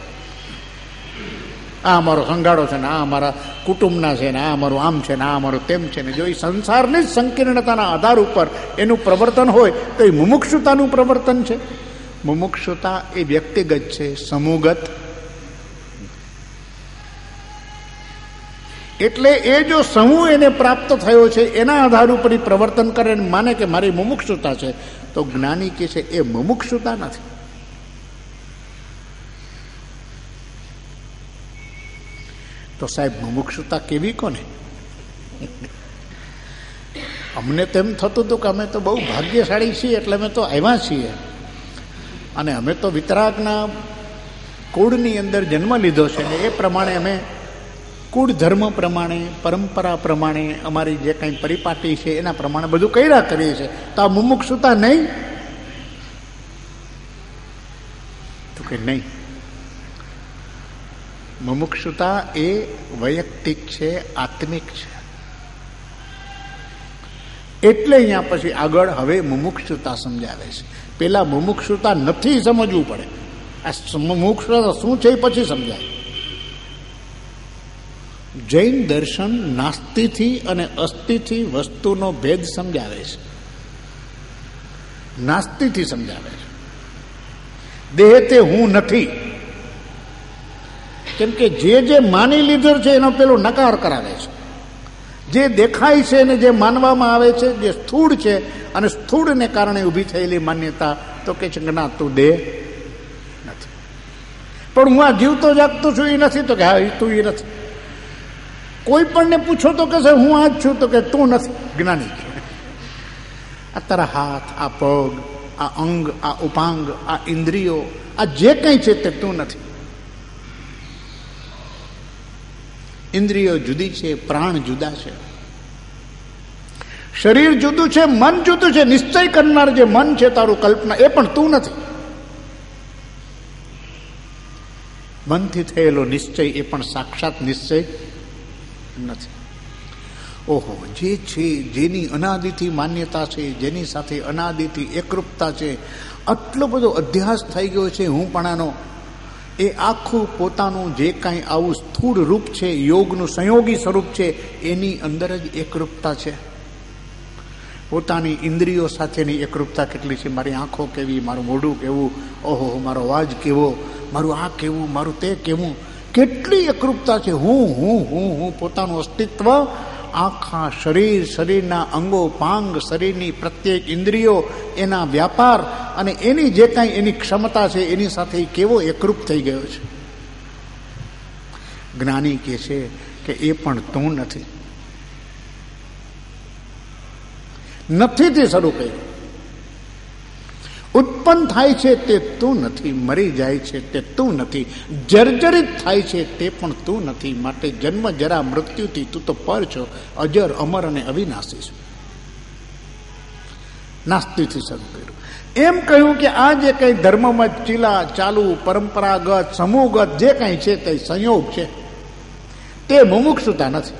આ અમારો સંગાડો છે ને આ અમારા કુટુંબના છે ને આ અમારું આમ છે ને આ અમારું તેમ છે ને, જો એ સંસારની જ સંકીર્ણતાના આધાર ઉપર એનું પ્રવર્તન હોય તો એ મુમુક્ષુતાનું પ્રવર્તન છે. મુમુક્ષુતા એ વ્યક્તિગત છે, સમૂહગત. એટલે એ જો સમૂહ એને પ્રાપ્ત થયો છે એના આધાર ઉપર પ્રવર્તન કરે અને માને કે મારી મુમુક્ષુતા છે, તો જ્ઞાની કે છે એ મુમુક્ષુતા નથી. તો સાહેબ મુમુક્ષુતા કેવી કોને? અમને તેમ થતું હતું કે અમે તો બહુ ભાગ્યશાળી છીએ એટલે અમે તો આવ્યા છીએ અને અમે તો વિતરાગના કુળની અંદર જન્મ લીધો છે ને એ પ્રમાણે અમે કુળ ધર્મ પ્રમાણે, પરંપરા પ્રમાણે અમારી જે કંઈ પરિપાટી છે એના પ્રમાણે બધું કર્યા કરીએ છીએ. તો આ મુમુક્ષુતા નહીં? તો કે નહીં. મુમુક્ષુતા એ વૈયક્તિક છે, આત્મિક છે. એટલે અહીંયા પછી આગળ હવે મુમુક્ષુતા સમજાવે છે. પેલા મુમુક્ષુતા નથી સમજવું પડે. આ મુમુક્ષુતા શું છે એ પછી સમજાય. જૈન દર્શન નાસ્તિથી અને અસ્થિથી વસ્તુનો ભેદ સમજાવે છે. નાસ્તિથી સમજાવે છે. દેહ તે હું નથી. કેમ કે જે જે માની લીધો છે એનો પેલો નકાર કરાવે છે. જે દેખાય છે અને જે માનવામાં આવે છે, જે સ્થૂળ છે અને સ્થૂળને કારણે ઊભી થયેલી માન્યતા, તો કે છે કે ના તું દેહ નથી. પણ હું આ જીવતો જાગતો છું એ નથી, તો કે હા એ તું એ નથી. કોઈ પણને પૂછો તો કે હું આ જ છું, તો કે તું નથી. જ્ઞાની આ તારા હાથ, આ પગ, આ અંગ, આ ઉપાંગ, આ ઇન્દ્રિયો, આ જે કંઈ છે તે તું નથી. ઇન્દ્રિયો જુદી છે, પ્રાણ જુદા છે, શરીર જુદું છે, મન જુદું છે. નિશ્ચય કરનાર જે મન છે તારું કલ્પના, એ પણ તું નથી. મનથી થયેલો નિશ્ચય એ પણ સાક્ષાત નિશ્ચય નથી. ઓહો, જે છે જેની અનાદિથી માન્યતા છે, જેની સાથે અનાદિથી એકરૂપતા છે, આટલો બધો અધ્યાસ થઈ ગયો છે હુંપણાનો, એ આખું પોતાનું જે કાંઈ આવું સ્થૂળ રૂપ છે, યોગનું સંયોગી સ્વરૂપ છે, એની અંદર જ એકરૂપતા છે. પોતાની ઇન્દ્રિયો સાથેની એકરૂપતા કેટલી છે. મારી આંખો કેવી, મારું મોઢું કેવું, ઓહો મારો અવાજ કેવો, મારું આ કેવું, મારું તે કેવું, કેટલી એકરૂપતા છે. હું હું હું હું પોતાનું અસ્તિત્વ, આખા શરીર, શરીરના અંગો પાંગ, શરીરની પ્રત્યેક ઇન્દ્રિયો, એના વ્યાપાર અને એની જે કાંઈ એની ક્ષમતા છે એની સાથે કેવો એકરૂપ થઈ ગયો છે. જ્ઞાની કહે છે કે એ પણ તું નથી. નથીથી શરૂ કર્યું. ઉત્પન્ન થાય છે તે તું નથી, મરી જાય છે તે તું નથી, જર્જરિત થાય છે તે પણ તું નથી. માટે જન્મ જરા મૃત્યુથી તું તો પર છો, અજર અમર અને અવિનાશી છે. નાસ્તિથી શરૂ કર્યું. એમ કહ્યું કે આ જે કંઈ ધર્મમત ચીલા ચાલુ પરંપરાગત સમૂહગત જે કંઈ છે તે સંયોગ છે, તે મુમુક્ષુતા નથી.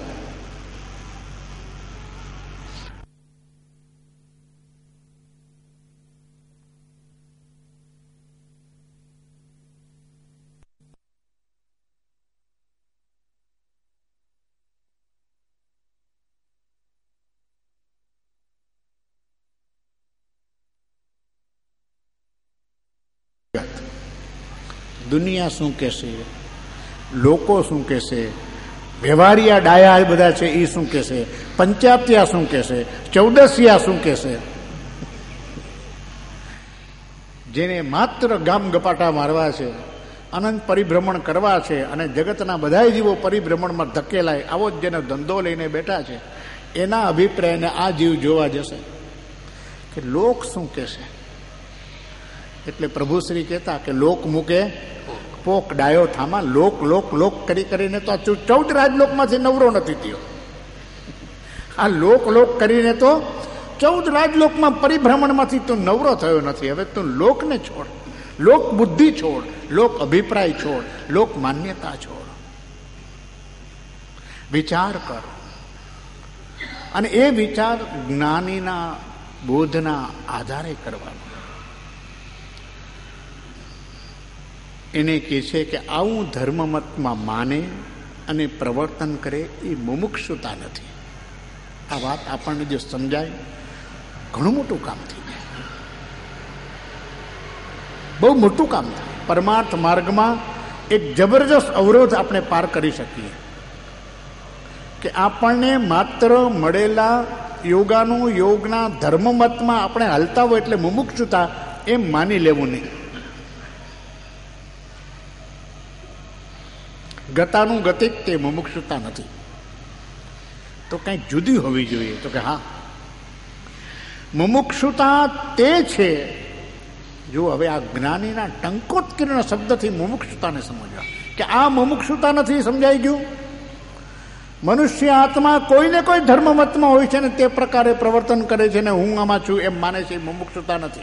દુનિયા શું કહેશે, લોકો શું કહેશે, વ્યવહારિયા ડાયા બધા છે એ શું કહેશે, પંચાયતિયા શું કહેશે, ચૌદસિયા શું કહેશે. જેને માત્ર ગામ ગપાટા મારવા છે, અનંત પરિભ્રમણ કરવા છે અને જગતના બધા જીવો પરિભ્રમણમાં ધકેલાય, આવો જ જેને ધંધો લઈને બેઠા છે, એના અભિપ્રાયને આ જીવ જોવા જશે કે લોક શું કહેશે. એટલે પ્રભુશ્રી કહેતા કે લોક મૂકે પોક ડાયો થામા. લોક લોક લોક કરી કરીને તો આ ચૌદ રાજલોકમાંથી નવરો નથી થયો. આ લોક લોક કરીને તો ચૌદ રાજલોકમાં પરિભ્રમણમાંથી તું નવરો થયો નથી. હવે તું લોકને છોડ, લોક બુદ્ધિ છોડ, લોક અભિપ્રાય છોડ, લોક માન્યતા છોડ, વિચાર કર. અને એ વિચાર જ્ઞાનીના બોધના આધારે કરવાનો. એને કહે છે કે આવું ધર્મમતમાં માને અને પ્રવર્તન કરે એ મુમુક્ષુતા નથી. આ વાત આપણને જો સમજાય, ઘણું મોટું કામ થઈ જાય, બહુ મોટું કામ થાય. પરમાર્થ માર્ગમાં એક જબરજસ્ત અવરોધ આપણે પાર કરી શકીએ કે આપણને માત્ર મળેલા યોગાનું યોગના ધર્મમતમાં આપણે હાલતા હોય એટલે મુમુક્ષુતા એમ માની લેવું નહીં. ગતાનું ગતિક તે મુમુક્ષુતા નથી. તો કંઈક જુદી હોવી જોઈએ. તો કે હા, મુમુક્ષુતા તે છે. જો હવે આ જ્ઞાનીના ટંકોત્કીર્ણ શબ્દથી મુમુક્ષુતાને સમજવા કે આ મુમુક્ષુતા નથી, સમજાઈ ગયું. મનુષ્ય આત્મા કોઈને કોઈ ધર્મમતમાં હોય છે ને તે પ્રકારે પ્રવર્તન કરે છે ને હું આમાં છું એમ માને છે, મુમુક્ષુતા નથી.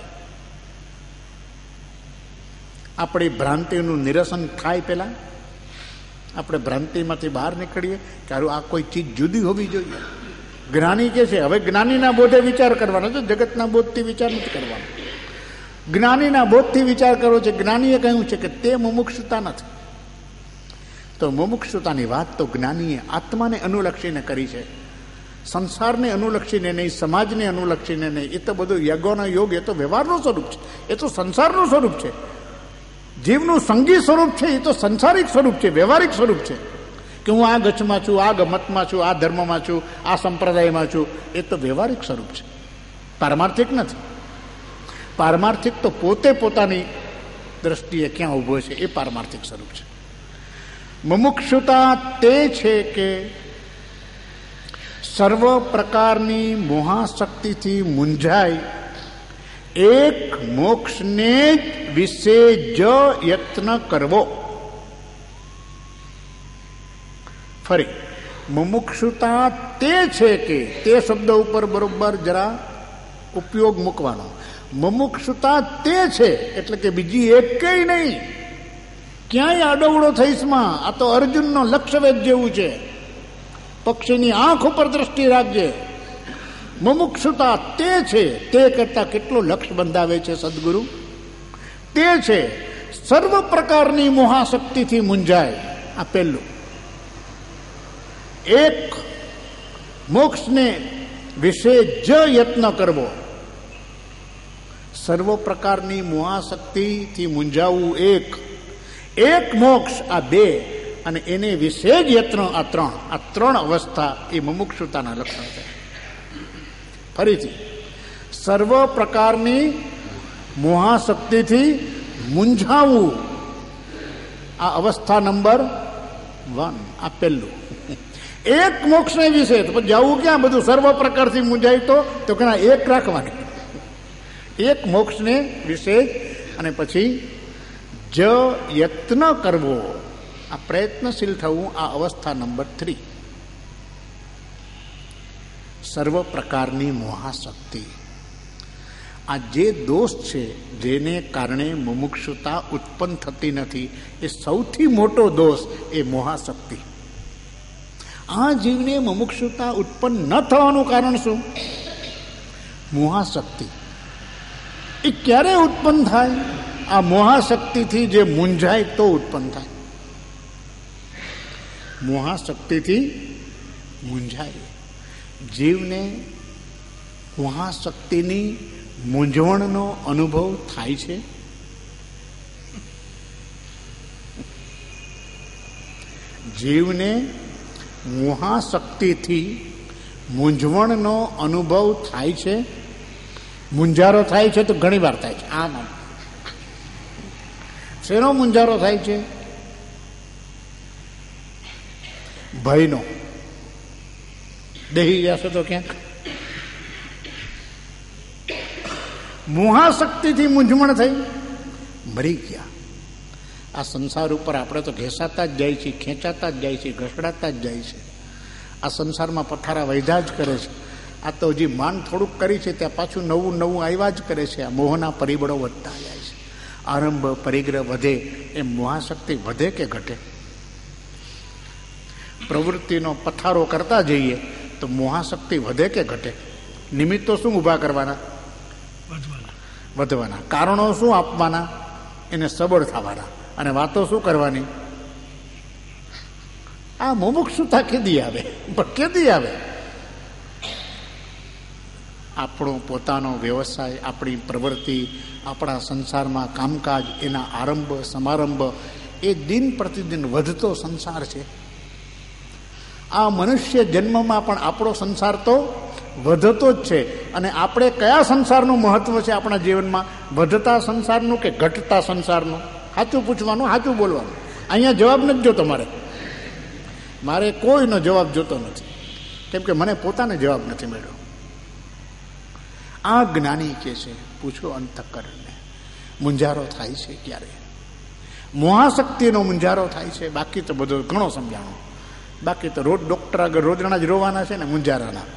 આપણી ભ્રાંતિનું નિરસન થાય પહેલા આપણે ભ્રાંતિમાંથી બહાર નીકળીએ કે આ કોઈ ચીજ જુદી હોવી જોઈએ. જ્ઞાની કે છે હવે જ્ઞાનીના બોધે વિચાર કરવાનો છે, જગતના બોધથી વિચાર નથી કરવાનો. જ્ઞાનીના બોધથી વિચાર કરવો છે. જ્ઞાનીએ કહ્યું છે કે તે મુમુક્ષુતા નથી. તો મુમુક્ષુતાની વાત તો જ્ઞાનીએ આત્માને અનુલક્ષીને કરી છે, સંસારને અનુલક્ષીને નહીં, સમાજને અનુલક્ષીને નહીં. એ તો બધું યજ્ઞનો યોગ, એ તો વ્યવહારનું સ્વરૂપ છે, એ તો સંસારનું સ્વરૂપ છે. જીવનું સંગી સ્વરૂપ છે એ તો સંસારિક સ્વરૂપ છે, વ્યવહારિક સ્વરૂપ છે કે હું આ ગચમાં છું, આ ગમતમાં છું, આ ધર્મમાં છું, આ સંપ્રદાયમાં છું. એ તો વ્યવહારિક સ્વરૂપ છે, પારમાર્થિક નથી. પારમાર્થિક તો પોતે પોતાની દ્રષ્ટિએ ક્યાં ઊભો છે એ પારમાર્થિક સ્વરૂપ છે. મુમુક્ષુતા તે છે કે સર્વ પ્રકારની મોહાશક્તિથી મૂંઝાય એક મોક્ષને જ વિશે જ યત્ન કરવો. ફરી, મુમુક્ષુતા તે છે કે તે શબ્દ ઉપર બરોબર જરા ઉપયોગ મૂકવાનો. મુમુક્ષુતા તે છે એટલે કે બીજી એકેય નહીં. ક્યાંય આડવડો થઈશમાં. આ તો અર્જુનનો લક્ષ્યવેધ જેવું છે. પક્ષીની આંખ ઉપર દ્રષ્ટિ રાખજે. મુમુક્ષુતા તે છે, તે કરતા કેટલો લક્ષ્ય બંધાવે છે સદગુરુ. તે છે સર્વ પ્રકારની મોહાશક્તિથી મૂંઝાય. આ પહેલું. એક મોક્ષને વિશે જ યત્ન કરવો. સર્વ પ્રકારની મોહાશક્તિથી મૂંઝાવવું એક, એક મોક્ષ આ બે, અને એને વિશે જ યત્ન આ ત્રણ. આ ત્રણ અવસ્થા એ મુમુક્ષુતાના લક્ષણ છે. ફરીથી, સર્વ પ્રકારની મોહાશક્તિથી મૂંઝાવવું આ અવસ્થા નંબર વન, આ પહેલું. એક મોક્ષને વિશે તો જવું ક્યાં બધું સર્વ પ્રકારથી મૂંઝાય તો તો કે એક રાખવાની, એક મોક્ષને વિશે. અને પછી જ યત્ન કરવો, આ પ્રયત્નશીલ થવું, આ અવસ્થા નંબર થ્રી. સર્વ પ્રકારની મોહાશક્તિ, આ જે દોષ છે જેને કારણે મુમુક્ષુતા ઉત્પન્ન થતી નથી, એ સૌથી મોટો દોષ એ મોહાશક્તિ. આ જીવને મુમુક્ષુતા ઉત્પન્ન ન થવાનું કારણ શું? મોહાશક્તિ. એ ક્યારે ઉત્પન્ન થાય? આ મોહાશક્તિથી જે મૂંઝાય તો ઉત્પન્ન થાય. મોહાશક્તિથી મૂંઝાય. જીવને મોહાશક્તિની મૂંઝવણનો અનુભવ થાય છે. જીવને મોહાશક્તિથી મૂંઝવણનો અનુભવ થાય છે. મૂંઝારો થાય છે તો ઘણી વાર થાય છે. આમ આમ શેનો મૂંઝારો થાય છે? ભયનો. દહી જશો તો ક્યાંક. મોહાશક્તિથી મૂંઝવણ થઈ, મરી ગયા. આ સંસાર ઉપર આપણે તો ઘેસાતા જ જાય છે, ખેંચાતા જ જાય છે, ઘસડાતા જ જાય છે. આ સંસારમાં પથારા વૈધા જ કરે છે. આ તો હજી માન થોડુંક કરી છે ત્યાં પાછું નવું નવું આવ્યા જ કરે છે. આ મોહના પરિબળો વધતા જાય છે. આરંભ પરિગ્રહ વધે એમ મોહાશક્તિ વધે કે ઘટે? પ્રવૃત્તિનો પથારો કરતા જઈએ તો મોહાશક્તિ વધે કે ઘટે? નિમિત્તો શું ઊભા કરવાના? વધવાના. કારણો શું આપવાના? એને સબળ થવાના. અને વાતો શું કરવાની? આ મુમુક્ષુતા કેદી આવે? પણ કેદી આવે? આપણો પોતાનો વ્યવસાય, આપણી પ્રવૃત્તિ, આપણા સંસારમાં કામકાજ, એના આરંભ સમારંભ, એ દિન પ્રતિદિન વધતો સંસાર છે. આ મનુષ્ય જન્મમાં પણ આપણો સંસાર તો વધતો જ છે. અને આપણે કયા સંસારનું મહત્વ છે આપણા જીવનમાં? વધતા સંસારનું કે ઘટતા સંસારનું? સાચું પૂછવાનું, સાચું બોલવાનું. અહીંયા જવાબ નથી જોતો મારે. મારે કોઈનો જવાબ જોતો નથી, કેમ કે મને પોતાને જવાબ નથી મળ્યો. આ જ્ઞાની કે છે, પૂછો અંતઃકરણને. મૂંઝારો થાય છે ક્યારે? મોહાશક્તિનો મૂંઝારો થાય છે. બાકી તો બધો ઘણો સમજાણો. બાકી તો રોજ ડોક્ટર આગળ રોજના જ રોવાના છે ને મૂંઝારાના.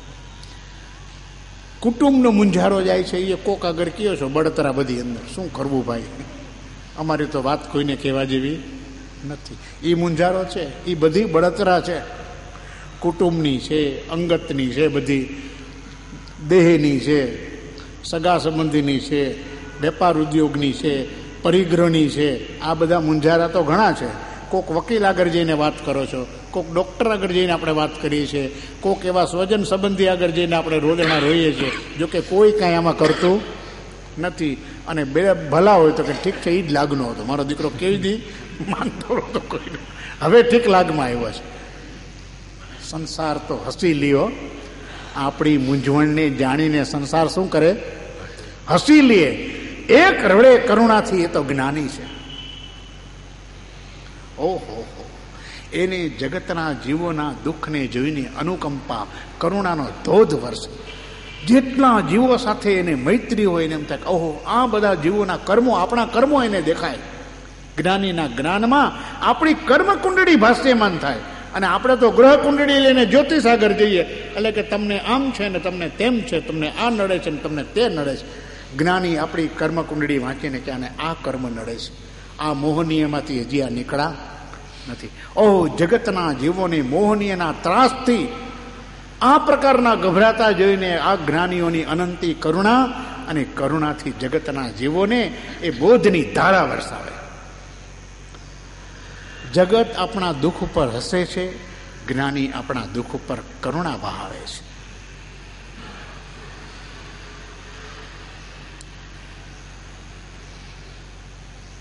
કુટુંબનો મૂંઝારો જાય છે, એ કોક આગળ કયો છો બળતરા બધી અંદર. શું કરવું ભાઈ? અમારી તો વાત કોઈને કહેવા જેવી નથી. એ મૂંઝારો છે, એ બધી બળતરા છે. કુટુંબની છે, અંગતની છે, બધી દેહની છે, સગા સંબંધીની છે, વેપાર ઉદ્યોગની છે, પરિગ્રહની છે. આ બધા મૂંઝારા તો ઘણા છે. કોક વકીલ આગળ જઈને વાત કરો છો, કોક ડૉક્ટર આગળ જઈને આપણે વાત કરીએ છીએ, કોક એવા સ્વજન સંબંધી આગળ જઈને આપણે રોદણા રોઈએ છીએ. જોકે કોઈ કાંઈ આમાં કરતું નથી. અને બે ભલા હોય તો કે ઠીક છે, એ જ લાગનો હતો, મારો દીકરો કેવી દી માનતો હતો કોઈ. હવે ઠીક લાગમાં આવ્યો છે. સંસાર તો હસી લ્યો. આપણી મૂંઝવણને જાણીને સંસાર શું કરે? હસી લે. એક રડે કરુણાથી, એ તો જ્ઞાની છે. ઓહો, એને જગતના જીવોના દુઃખને જોઈને અનુકંપા, કરુણાનો ધોધ વરસે. જેટલા જીવો સાથે એને મૈત્રી હોય એને એમ થાય ઓહો, આ બધા જીવોના કર્મો, આપણા કર્મો એને દેખાય. જ્ઞાનીના જ્ઞાનમાં આપણી કર્મ કુંડળી ભાષ્યમાન થાય. અને આપણે તો ગ્રહ કુંડળી લઈને જ્યોતિષ આગળ જઈએ, એટલે કે તમને આમ છે ને તમને તેમ છે, તમને આ નડે છે ને તમને તે નડે છે. જ્ઞાની આપણી કર્મ કુંડળી વાંચીને કે આને આ કર્મ નડે છે, આ મોહનીયમાંથી હજી આ નીકળા નથી. ઓહ, જગતના જીવોને મોહનીયના ત્રાસથી આ પ્રકારના ગભરાતા જોઈને આ જ્ઞાનીઓની અનંતી કરુણા, અને કરુણાથી જગતના જીવોને એ બોધની ધારા વરસાવે. જગત આપણા દુઃખ ઉપર હસે છે, જ્ઞાની આપણા દુઃખ ઉપર કરુણા વહાવે છે.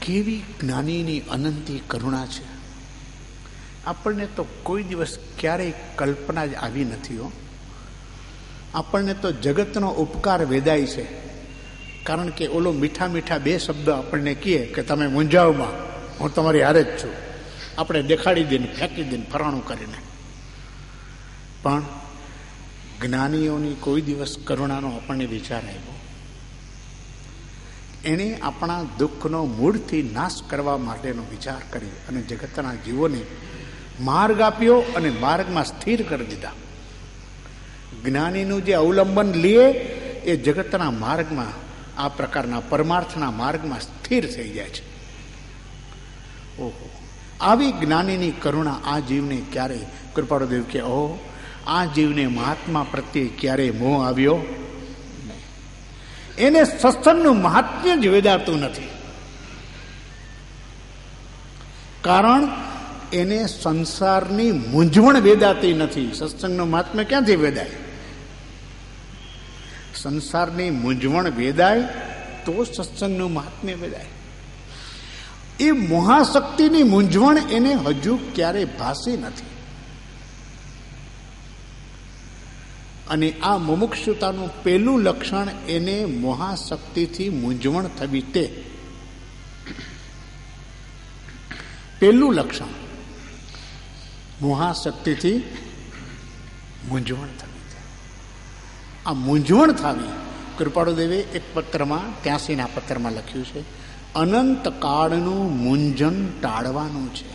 કેવી જ્ઞાનીની અનંતી કરુણા છે. આપણને તો કોઈ દિવસ ક્યારેય કલ્પના જ આવી નથી હો. આપણને તો જગતનો ઉપકાર વેદાય છે. કારણ કે ઓલો મીઠા મીઠા બે શબ્દ આપણને કહે કે તમે મૂંઝાવમાં, હું તમારી હારે જ છું, આપણે દેખાડી દઈને ફેંકી દઈને ફરાણું કરીને. પણ જ્ઞાનીઓની કોઈ દિવસ કરુણાનો આપણને વિચાર આવ્યો. એણે આપણા દુઃખનો મૂળથી નાશ કરવા માટેનો વિચાર કર્યો અને જગતના જીવોને માર્ગ આપ્યો અને માર્ગમાં સ્થિર કરી દીધા. જ્ઞાનીનું જે અવલંબન લે એ જગતના માર્ગમાં, આ પ્રકારના પરમાર્થના માર્ગમાં સ્થિર થઈ જાય છે. ઓહો, આવી જ્ઞાનીની કરુણા આ જીવને ક્યારે, કૃપાળુદેવ કે ઓહો, આ જીવને મહાત્મા પ્રત્યે ક્યારે મોહ આવ્યો? એને સત્સંગનું મહાત્મ્ય જ વેદાતું નથી. કારણ એને સંસારની મૂંઝવણ વેદાતી નથી. સત્સંગનું મહાત્મ્ય ક્યાંથી વેદાય? સંસારની મૂંઝવણ વેદાય તો સત્સંગનું મહાત્મ્ય વેદાય. એ મહાશક્તિની મૂંઝવણ એને હજુ ક્યારેય ભાસી નથી. અને આ મુમુક્ષુતાનું પહેલું લક્ષણ એને મહાશક્તિથી મૂંઝવણ થવી, તે પહેલું લક્ષણ મહાશક્તિથી મૂંઝવણ થવી છે. આ મૂંઝવણ થવી કૃપાળુદેવે એક પત્રમાં, ત્યાસીના પત્રમાં લખ્યું છે, અનંત કાળનું મૂંઝન ટાળવાનું છે.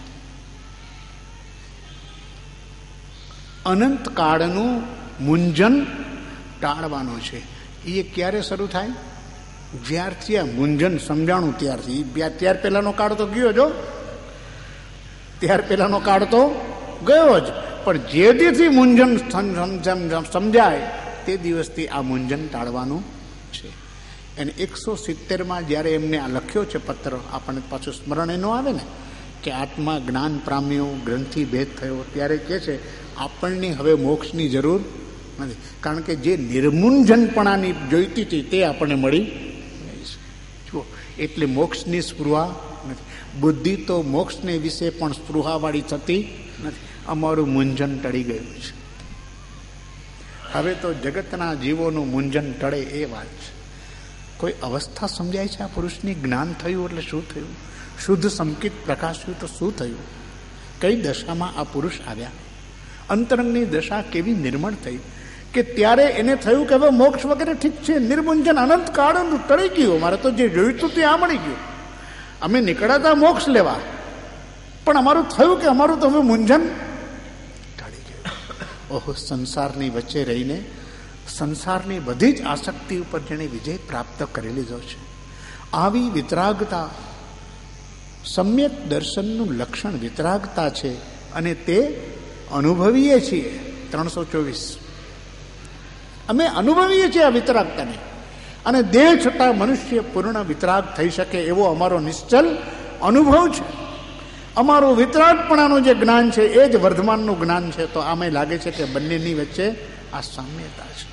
અનંત કાળનું મૂંઝન ટાળવાનું છે. એ ક્યારે શરૂ થાય? જ્યારથી આ મૂંઝન સમજાણું ત્યારથી. ત્યાર પહેલાનો કાળ તો ગયો જો, ત્યાર પહેલાનો કાળ તો ગયો જ. પણ જે દીથી મૂંઝન સમજાય તે દિવસથી આ મૂંઝન ટાળવાનું છે. અને એકસો સિત્તેરમાં જ્યારે એમને આ લખ્યો છે પત્ર, આપણને પાછું સ્મરણ એનું આવે ને કે આત્મા જ્ઞાન પામ્યો, ગ્રંથિ ભેદ થયો, ત્યારે કહે છે આપણને હવે મોક્ષની જરૂર નથી. કારણ કે જે નિર્મૂંઝનપણાની જોઈતી હતી તે આપણને મળી જુઓ. એટલે મોક્ષની સ્પૃહા નથી. બુદ્ધિ તો મોક્ષને વિશે પણ સ્પૃહાવાળી થતી નથી. અમારું મૂંઝન ટળી ગયું છે. હવે તો જગતના જીવોનું મૂંઝન ટળે એ વાત છે. કોઈ અવસ્થા સમજાય છે આ પુરુષની? જ્ઞાન થયું એટલે શું થયું? શુદ્ધ સંકિત પ્રકાશ્યું તો શું થયું? કઈ દશામાં આ પુરુષ આવ્યા? અંતરંગની દશા કેવી નિર્મળ થઈ કે ત્યારે એને થયું કે હવે મોક્ષ વગેરે ઠીક છે, નિર્મૂંઝન અનંત કાળનું ટળી ગયું, મારે તો જે જોઈતું તે આ મળી ગયું. અમે નીકળ્યા મોક્ષ લેવા, પણ અમારું થયું કે અમારું તો હવે મૂંઝન ટળી ગયું. ઓહો, સંસારની વચ્ચે રહીને સંસારની બધી જ આસક્તિ ઉપર જેણે વિજય પ્રાપ્ત કરી લીધો છે. આવી વિતરાગતા સમ્યક દર્શનનું લક્ષણ વિતરાગતા છે અને તે અનુભવીએ છીએ. ત્રણસો ચોવીસ અમે અનુભવીએ છીએ આ વિતરાગતાને. અને દેહ છતાં મનુષ્ય પૂર્ણ વિતરાગ થઈ શકે એવો અમારો નિશ્ચલ અનુભવ છે. અમારું વિતરાગપણાનું જે જ્ઞાન છે એ જ વર્ધમાનનું જ્ઞાન છે. તો આમે લાગે છે કે બંનેની વચ્ચે આ સામ્યતા છે.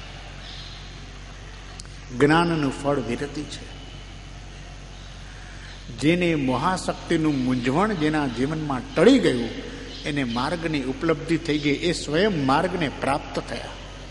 જ્ઞાનનું ફળ વિરતિ છે. જેને મહાશક્તિનું મૂંઝવણ જેના જીવનમાં ટળી ગયું એને માર્ગની ઉપલબ્ધિ થઈ ગઈ. એ સ્વયં માર્ગને પ્રાપ્ત થયા.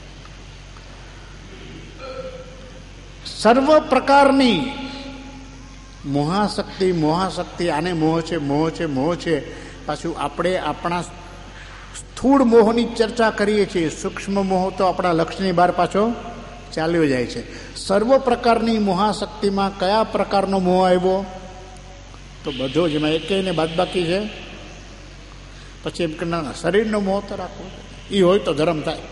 સર્વ પ્રકારની મહાશક્તિ મહાશક્તિ આને મોહ છે, મોહ છે, મોહ છે. પાછું આપણે આપણા સ્થૂળ મોહની ચર્ચા કરીએ છીએ. સૂક્ષ્મ મોહ તો આપણા લક્ષ્યની બહાર પાછો ચાલ્યો જાય છે. સર્વ પ્રકારની મહાશક્તિમાં કયા પ્રકારનો મોહ આવ્યો? તો બધો જ, એમાં એકેયને બાદ બાકી છે. પછી એમ કે ના ના, શરીરનો મોહ તો રાખવો, એ હોય તો ધર્મ થાય.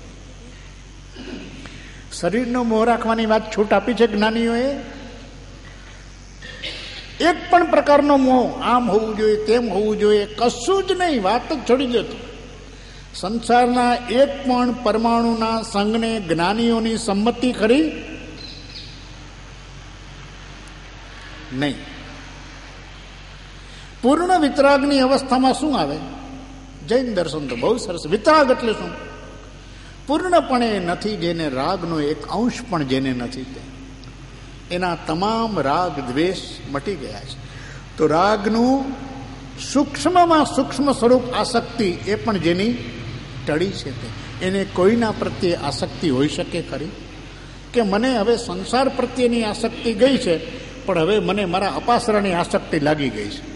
શરીરનો મોહ રાખવાની વાત છૂટ આપી છે જ્ઞાનીઓએ. એક પણ પ્રકારનો મોહ આમ હોવું જોઈએ, તેમ હોવું જોઈએ, કશું જ નહીં. વાત જ છોડી દો. સંસારના એક પણ પરમાણુના સંઘને જ્ઞાનીઓની સંમતિ ખરી નહીં. પૂર્ણ વિતરાગની અવસ્થામાં શું આવે? જૈન દર્શન તો બહુ સરસ. વિતરાગ એટલે શું? પૂર્ણપણે નથી જેને રાગનો એક અંશ પણ જેને નથી, તે એના તમામ રાગ દ્વેષ મટી ગયા છે. તો રાગનું સૂક્ષ્મમાં સૂક્ષ્મ સ્વરૂપ આસક્તિ એ પણ જેની ટળી છે તે એને કોઈના પ્રત્યે આસક્તિ હોઈ શકે ખરી? કે મને હવે સંસાર પ્રત્યેની આસક્તિ ગઈ છે, પણ હવે મને મારા અપાસરાની આસક્તિ લાગી ગઈ છે.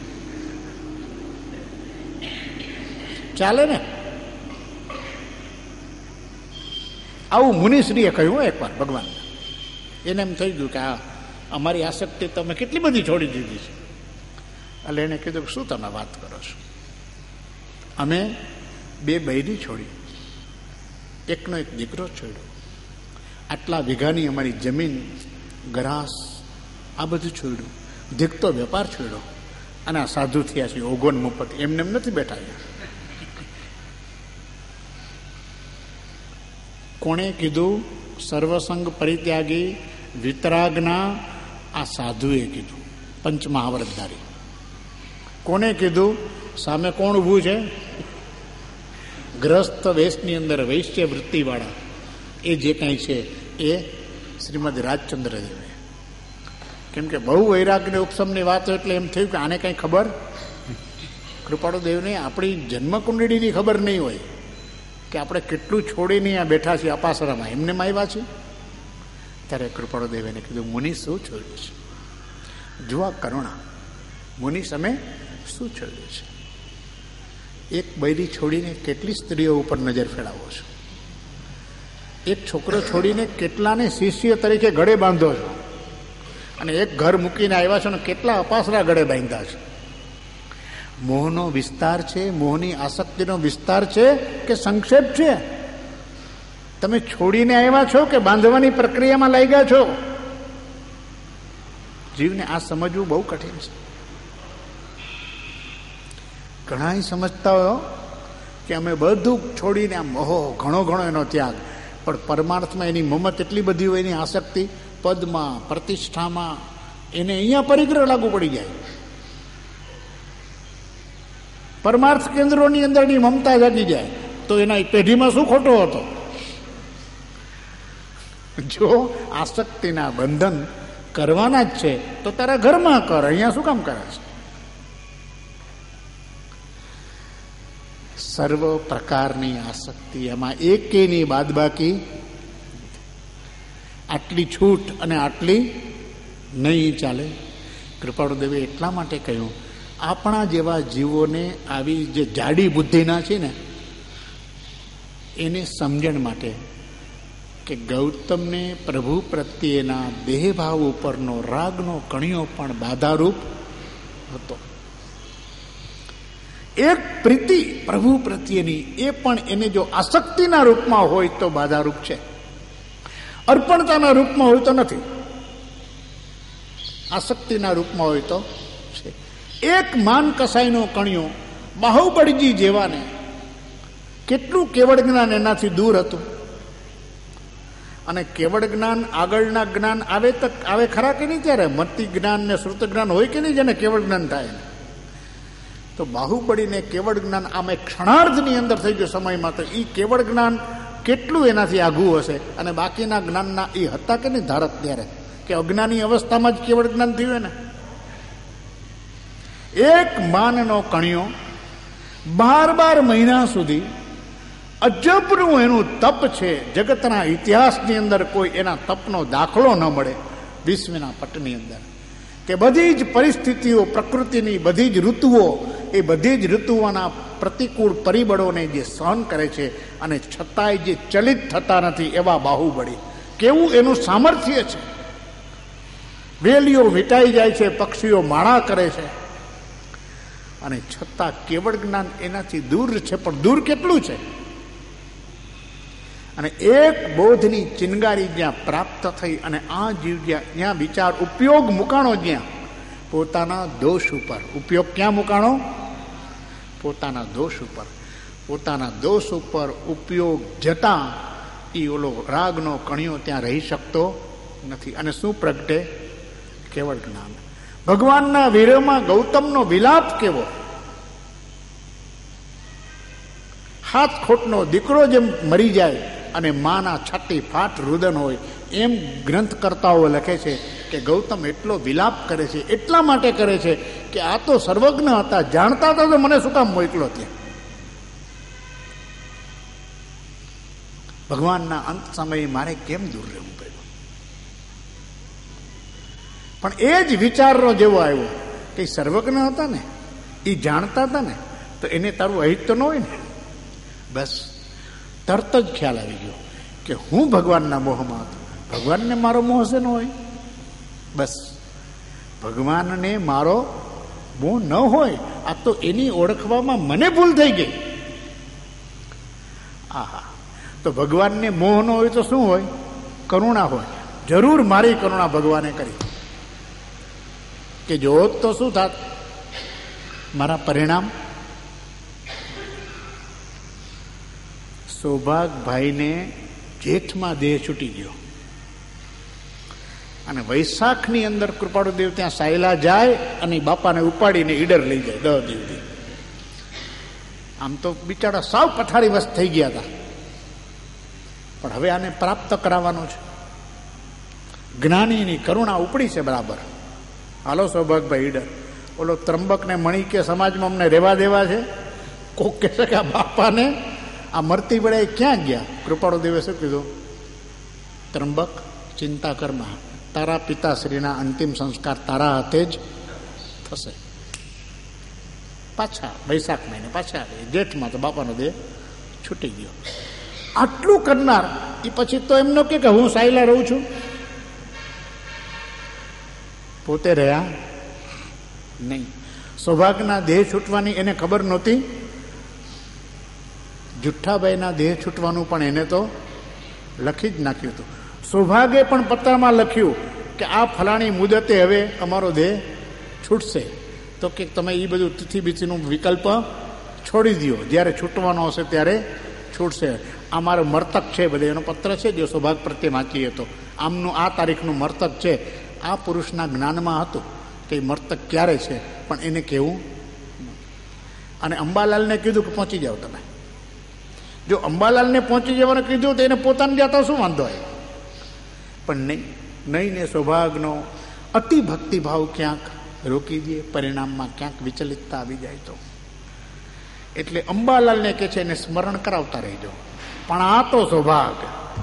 ચાલે ને? આવું મુનિશ્રીએ કહ્યું એકવાર ભગવાન. એને એમ થઈ ગયું કે આ અમારી આસક્તિ તમે કેટલી બધી છોડી દીધી છે. એટલે એને કીધું કે શું તમે વાત કરો છો? અમે બે બૈરી છોડી, એકનો એક દીકરો છોડ્યો, આટલા વીઘાની અમારી જમીન, ગ્રાસ, આ બધું છોડ્યું, દીકતો વેપાર છોડ્યો, અને આ સાધુ થયા છે ઓગોન મુફત. એમને એમ નથી બેઠા. કોણે કીધું? સર્વસંગ પરિત્યાગી વિતરાગના આ સાધુએ કીધું, પંચમહાવ્રતધારી. કોને કીધું? સામે કોણ ઊભું છે? ગ્રસ્ત વેશની અંદર વૈશ્ય વૃત્તિવાળા એ જે કાંઈ છે એ શ્રીમદ રાજચંદ્ર દેવે. કેમ કે બહુ વૈરાગ્ય ઉપસમની વાત હોય એટલે એમ થયું કે આને કંઈ ખબર. કૃપાળુ દેવને આપણી જન્મકુંડળીની ખબર નહીં હોય કે આપણે કેટલું છોડીને આ બેઠા છીએ અપાસરામાં, એમને આવ્યા છે. ત્યારે કૃપાળુ દેવેને કીધું, મુનિ શું છોડ્યું છે? જુઓ કરુણા, મુનિ તમે શું છોડ્યું છે? એક બૈરી છોડીને કેટલી સ્ત્રીઓ ઉપર નજર ફેરવો છો? એક છોકરો છોડીને કેટલાને શિષ્ય તરીકે ગળે બાંધો છો? અને એક ઘર મૂકીને આવ્યા છો ને કેટલા અપાસરા ગળે બાંધ્યા છે? મોહનો વિસ્તાર છે, મોહની આસક્તિનો વિસ્તાર છે કે સંક્ષેપ છે? તમે છોડીને આવ્યા છો કે બાંધવાની પ્રક્રિયામાં લાગ્યા છો? જીવને આ સમજવું બહુ કઠિન છે. ઘણા સમજતા હોય કે અમે બધું છોડીને આમ ઓહો ઘણો ઘણો એનો ત્યાગ, પણ પરમાર્થમાં એની મમત એટલી બધી હોય, એની આસક્તિ પદમાં, પ્રતિષ્ઠામાં, એને અહીંયા પરિગ્રહ લાગુ પડી જાય. પરમાર્થ કેન્દ્રોની અંદરની મમતા જાગી જાય તો એના પેઢીમાં શું ખોટો હતો? જો આસક્તિના બંધન કરવાના જ છે તો તારા ઘરમાં કર, અહીંયા શું કામ કરે છે? સર્વ પ્રકારની આસક્તિ, એમાં એકેની બાદબાકી, આટલી છૂટ અને આટલી નહીં ચાલે. કૃપાળુ દેવે એટલા માટે કહ્યું, આપણા જેવા જીવોને આવી જે જાડી બુદ્ધિના છે ને એને સમજણ માટે કે ગૌતમને પ્રભુ પ્રત્યેના દેહભાવ ઉપરનો રાગનો કણિયો પણ બાધારૂપ હતો. એક પ્રીતિ પ્રભુ પ્રત્યેની એ પણ એને જો આસક્તિના રૂપમાં હોય તો બાધારૂપ છે, અર્પણતાના રૂપમાં હોય તો નથી. આસક્તિના રૂપમાં હોય તો છે. એક માન કસાઈનો કણિયો બાહુબળજી જેવાને કેટલું કેવળ જ્ઞાન એનાથી દૂર હતું. અને કેવળ જ્ઞાન આગળના જ્ઞાન આવે તો આવે ખરા કે નહીં? ત્યારે મતિ જ્ઞાન ને શ્રુત જ્ઞાન હોય કે નહીં જેને કેવળ જ્ઞાન થાય? તો બાહુબળીને કેવળ જ્ઞાન આમ એક ક્ષણાર્ધની અંદર થઈ ગયો સમયમાં, તો એ કેવળ જ્ઞાન કેટલું એનાથી આઘું હશે? અને બાકીના જ્ઞાનના એ હતા કે નહીં ધારક ત્યારે? કે અજ્ઞાની અવસ્થામાં જ કેવળ જ્ઞાન થયું ને. એક માનનો કણિયો બાર બાર મહિના સુધી અજબનું એનું તપ છે. જગતના ઇતિહાસની અંદર કોઈ એના તપનો દાખલો ન મળે વિશ્વના પટની અંદર. કે બધી જ પરિસ્થિતિઓ, પ્રકૃતિની બધી જ ઋતુઓ, એ બધી જ ઋતુઓના પ્રતિકૂળ પરિબળોને જે સહન કરે છે અને છતાંય જે ચલિત થતા નથી એવા બાહુબળી. કેવું એનું સામર્થ્ય છે! વેલીઓ વીંટાઈ જાય છે, પક્ષીઓ માળા કરે છે, અને છતાં કેવળ જ્ઞાન એનાથી દૂર છે. પણ દૂર કેટલું છે? અને એક બોધની ચિનગારી જ્યાં પ્રાપ્ત થઈ અને આ જીવ જ્યાં જ્યાં વિચાર ઉપયોગ મુકાણો, જ્યાં પોતાના દોષ ઉપર ઉપયોગ, ક્યાં મુકાણો? પોતાના દોષ ઉપર. પોતાના દોષ ઉપર ઉપયોગ જતા એ ઓલો રાગનો કણિયો ત્યાં રહી શકતો નથી. અને શું પ્રગટે? કેવળ જ્ઞાન. ભગવાનના વીરમાં ગૌતમનો વિલાપ કેવો! હાથ ખોટનો દીકરો જેમ મરી જાય અને માના છાતી ફાટ રુદન હોય એમ ગ્રંથકર્તાઓ લખે છે કે ગૌતમ એટલો વિલાપ કરે છે, એટલા માટે કરે છે કે આ તો સર્વજ્ઞ હતા, જાણતા હતા તો મને શું કામ મોકલો ત્યાં. ભગવાનના અંત સમયે મારે કેમ દૂર રહેવું પડ્યું? પણ એ જ વિચારનો જેવો આવ્યો કે સર્વજ્ઞ હતા ને, એ જાણતા હતા ને, તો એને તારું અહિત તો ન હોય ને. બસ તરત જ ખ્યાલ આવી ગયો કે હું ભગવાનના મોહમાં હતો, ભગવાનને મારો મોહ હશે ન હોય. બસ ભગવાનને મારો મોહ ન હોય, આ તો એની ઓળખવામાં મને ભૂલ થઈ ગઈ. આહા, તો ભગવાનને મોહ ન હોય તો શું હોય? કરુણા હોય. જરૂર મારી કરુણા ભગવાને કરી કે જો તો શું થાત મારા પરિણામ. સૌભાગભાઈને જેઠમાં દેહ છૂટી ગયો અને વૈશાખની અંદર કૃપાળુદેવ ત્યાં સાયલા જાય અને બાપાને ઉપાડીને ઈડર લઈ જાય દહ દિવસથી. આમ તો બિચારા સાવ પથારીવશ થઈ ગયા હતા, પણ હવે આને પ્રાપ્ત કરાવવાનો છે. જ્ઞાનીની કરુણા ઉપડી છે બરાબર. હાલો સૌભાગભાઈ ઈડર. ઓલો ત્રંબકને મણી કે સમાજમાં અમને રહેવા દેવા છે. કોક કહે છે કે આ બાપાને આ મરતી વેળાએ ક્યાં ગયા? કૃપાળુદેવે શું કીધું? ત્રંબક ચિંતા કરમાં, તારા પિતાશ્રીના અંતિમ સંસ્કાર તારા હાથે જ થશે. પાછા વૈશાખ મહિને પાછા જેઠમાં તો બાપાનો દેહ છૂટી ગયો. આટલું કરનાર એ પછી તો એમ ન કે હું સાયલા રહું છું. પોતે રહ્યા નહીં. સૌભાગના દેહ છૂટવાની એને ખબર નહોતી. જુઠ્ઠાભાઈના દેહ છૂટવાનું પણ એને તો લખી જ નાખ્યું હતું. સૌભાગે પણ પત્રમાં લખ્યું કે આ ફલાણી મુદતે હવે અમારો દેહ છૂટશે, તો કે તમે એ બધું તિથિ બીથીનું વિકલ્પ છોડી દો, જ્યારે છૂટવાનો હશે ત્યારે છૂટશે. આ મારો મર્તક છે, બધે એનો પત્ર છે, જો સૌભાગ પ્રત્યે વાંચીએ તો આમનું આ તારીખનું મર્તક છે. આ પુરુષના જ્ઞાનમાં હતું કે મર્તક ક્યારે છે, પણ એને કહેવું. અને અંબાલાલને કીધું કે પહોંચી જાઓ તમે. જો અંબાલાલને પહોંચી જવાનું કીધું તો એને પોતાને જતા શું વાંધો આવ્યો? પણ નહીં, નહીં ને સૌભાગનો અતિ ભક્તિભાવ ક્યાંક રોકી દે, પરિણામમાં ક્યાંક વિચલિતતા આવી જાય તો. એટલે અંબાલાલને કે છે એને સ્મરણ કરાવતા રહેજો, પણ આ તો સૌભાગ.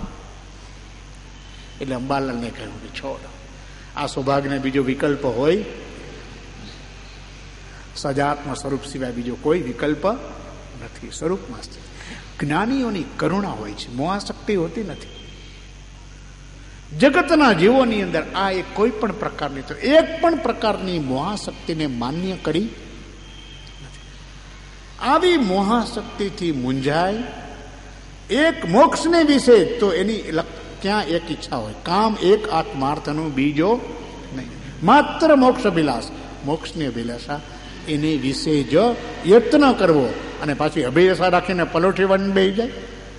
એટલે અંબાલાલને કહ્યું કે છોડ, આ સૌભાગને બીજો વિકલ્પ હોય, સજાત્મ સ્વરૂપ સિવાય બીજો કોઈ વિકલ્પ નથી. સ્વરૂપમાં સ્થિત જ્ઞાનીઓની કરુણા હોય છે, મોહાશક્તિ હોતી નથી. જગતના જીવોની અંદર આ એક કોઈ પણ પ્રકારની તો એક પણ પ્રકારની મોહાશક્તિને માન્ય કરી નથી. આવી મોહાશક્તિથી મૂંઝાય એક મોક્ષને વિશે તો એની ક્યાં એક ઈચ્છા હોય, કામ એક આત્માર્થનું બીજો નહીં, માત્ર મોક્ષ અભિલાષ, મોક્ષની અભિલાષા એને વિશે જ યત્ન કરવો. અને પાછી અભિલાષા રાખીને પલોઠી વન બેસી જાય.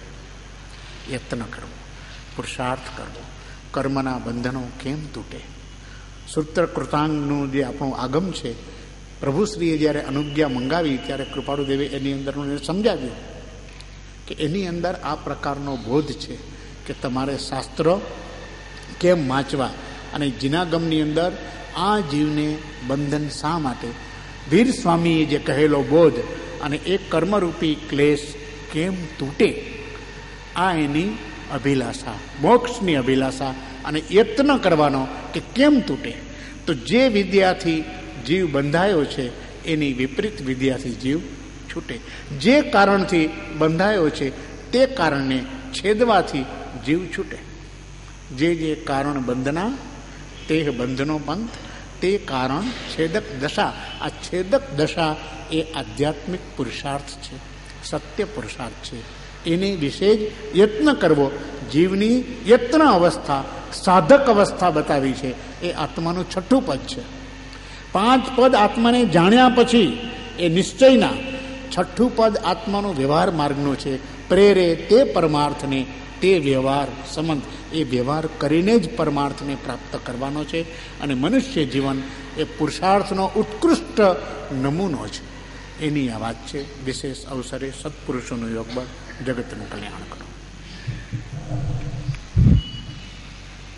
યત્ન કરવો, પુરુષાર્થ કરવો, કર્મના બંધનો કેમ તૂટે. સૂત્રકૃતાંગનું જે આપણું આગમ છે, પ્રભુશ્રીએ જ્યારે અનુજ્ઞા મંગાવી ત્યારે કૃપાળુદેવે એની અંદર સમજાવ્યું કે એની અંદર આ પ્રકારનો બોધ છે કે તમારે શાસ્ત્રો કેમ વાંચવા, અને જીનાગમની અંદર આ જીવને બંધન શા માટે, વીર સ્વામીએ જે કહેલો બોધ અને એ કર્મરૂપી ક્લેશ કેમ તૂટે, આ એની અભિલાષા, મોક્ષની અભિલાષા અને યત્ન કરવાનો કે કેમ તૂટે. તો જે વિદ્યાથી જીવ બંધાયો છે એની વિપરીત વિદ્યાથી જીવ છૂટે. જે કારણથી બંધાયો છે તે કારણને છેદવાથી જીવ છૂટે. જે જે કારણ બંધના તે બંધનો પંથ, તે કારણ છેદક દશા. આ છેદક દશા એ આધ્યાત્મિક પુરુષાર્થ છે, સત્ય પુરુષાર્થ છે. એને વિશે જ યત્ન કરવો. જીવની યત્ન અવસ્થા, સાધક અવસ્થા બતાવી છે એ આત્માનું છઠ્ઠું પદ છે. પાંચ પદ આત્માને જાણ્યા પછી એ નિશ્ચયના, છઠ્ઠું પદ આત્માનો વ્યવહાર માર્ગનો છે. પ્રેરે તે પરમાર્થને તે વ્યવહાર સંબંધ, એ વ્યવહાર કરીને જ પરમાર્થને પ્રાપ્ત કરવાનો છે. અને મનુષ્ય જીવન એ પુરુષાર્થનો ઉત્કૃષ્ટ નમૂનો છે. એની આ વાત છે. વિશેષ અવસરે સત્પુરુષોનું યોગબળ, જગતનું કલ્યાણ કરો.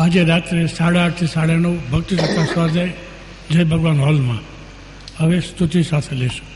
આજે રાત્રે સાડા આઠથી સાડા નવ ભક્તિ તથા સ્વાધ્યાય જય ભગવાન હોલમાં. હવે સ્તુતિ સાથે લેશું.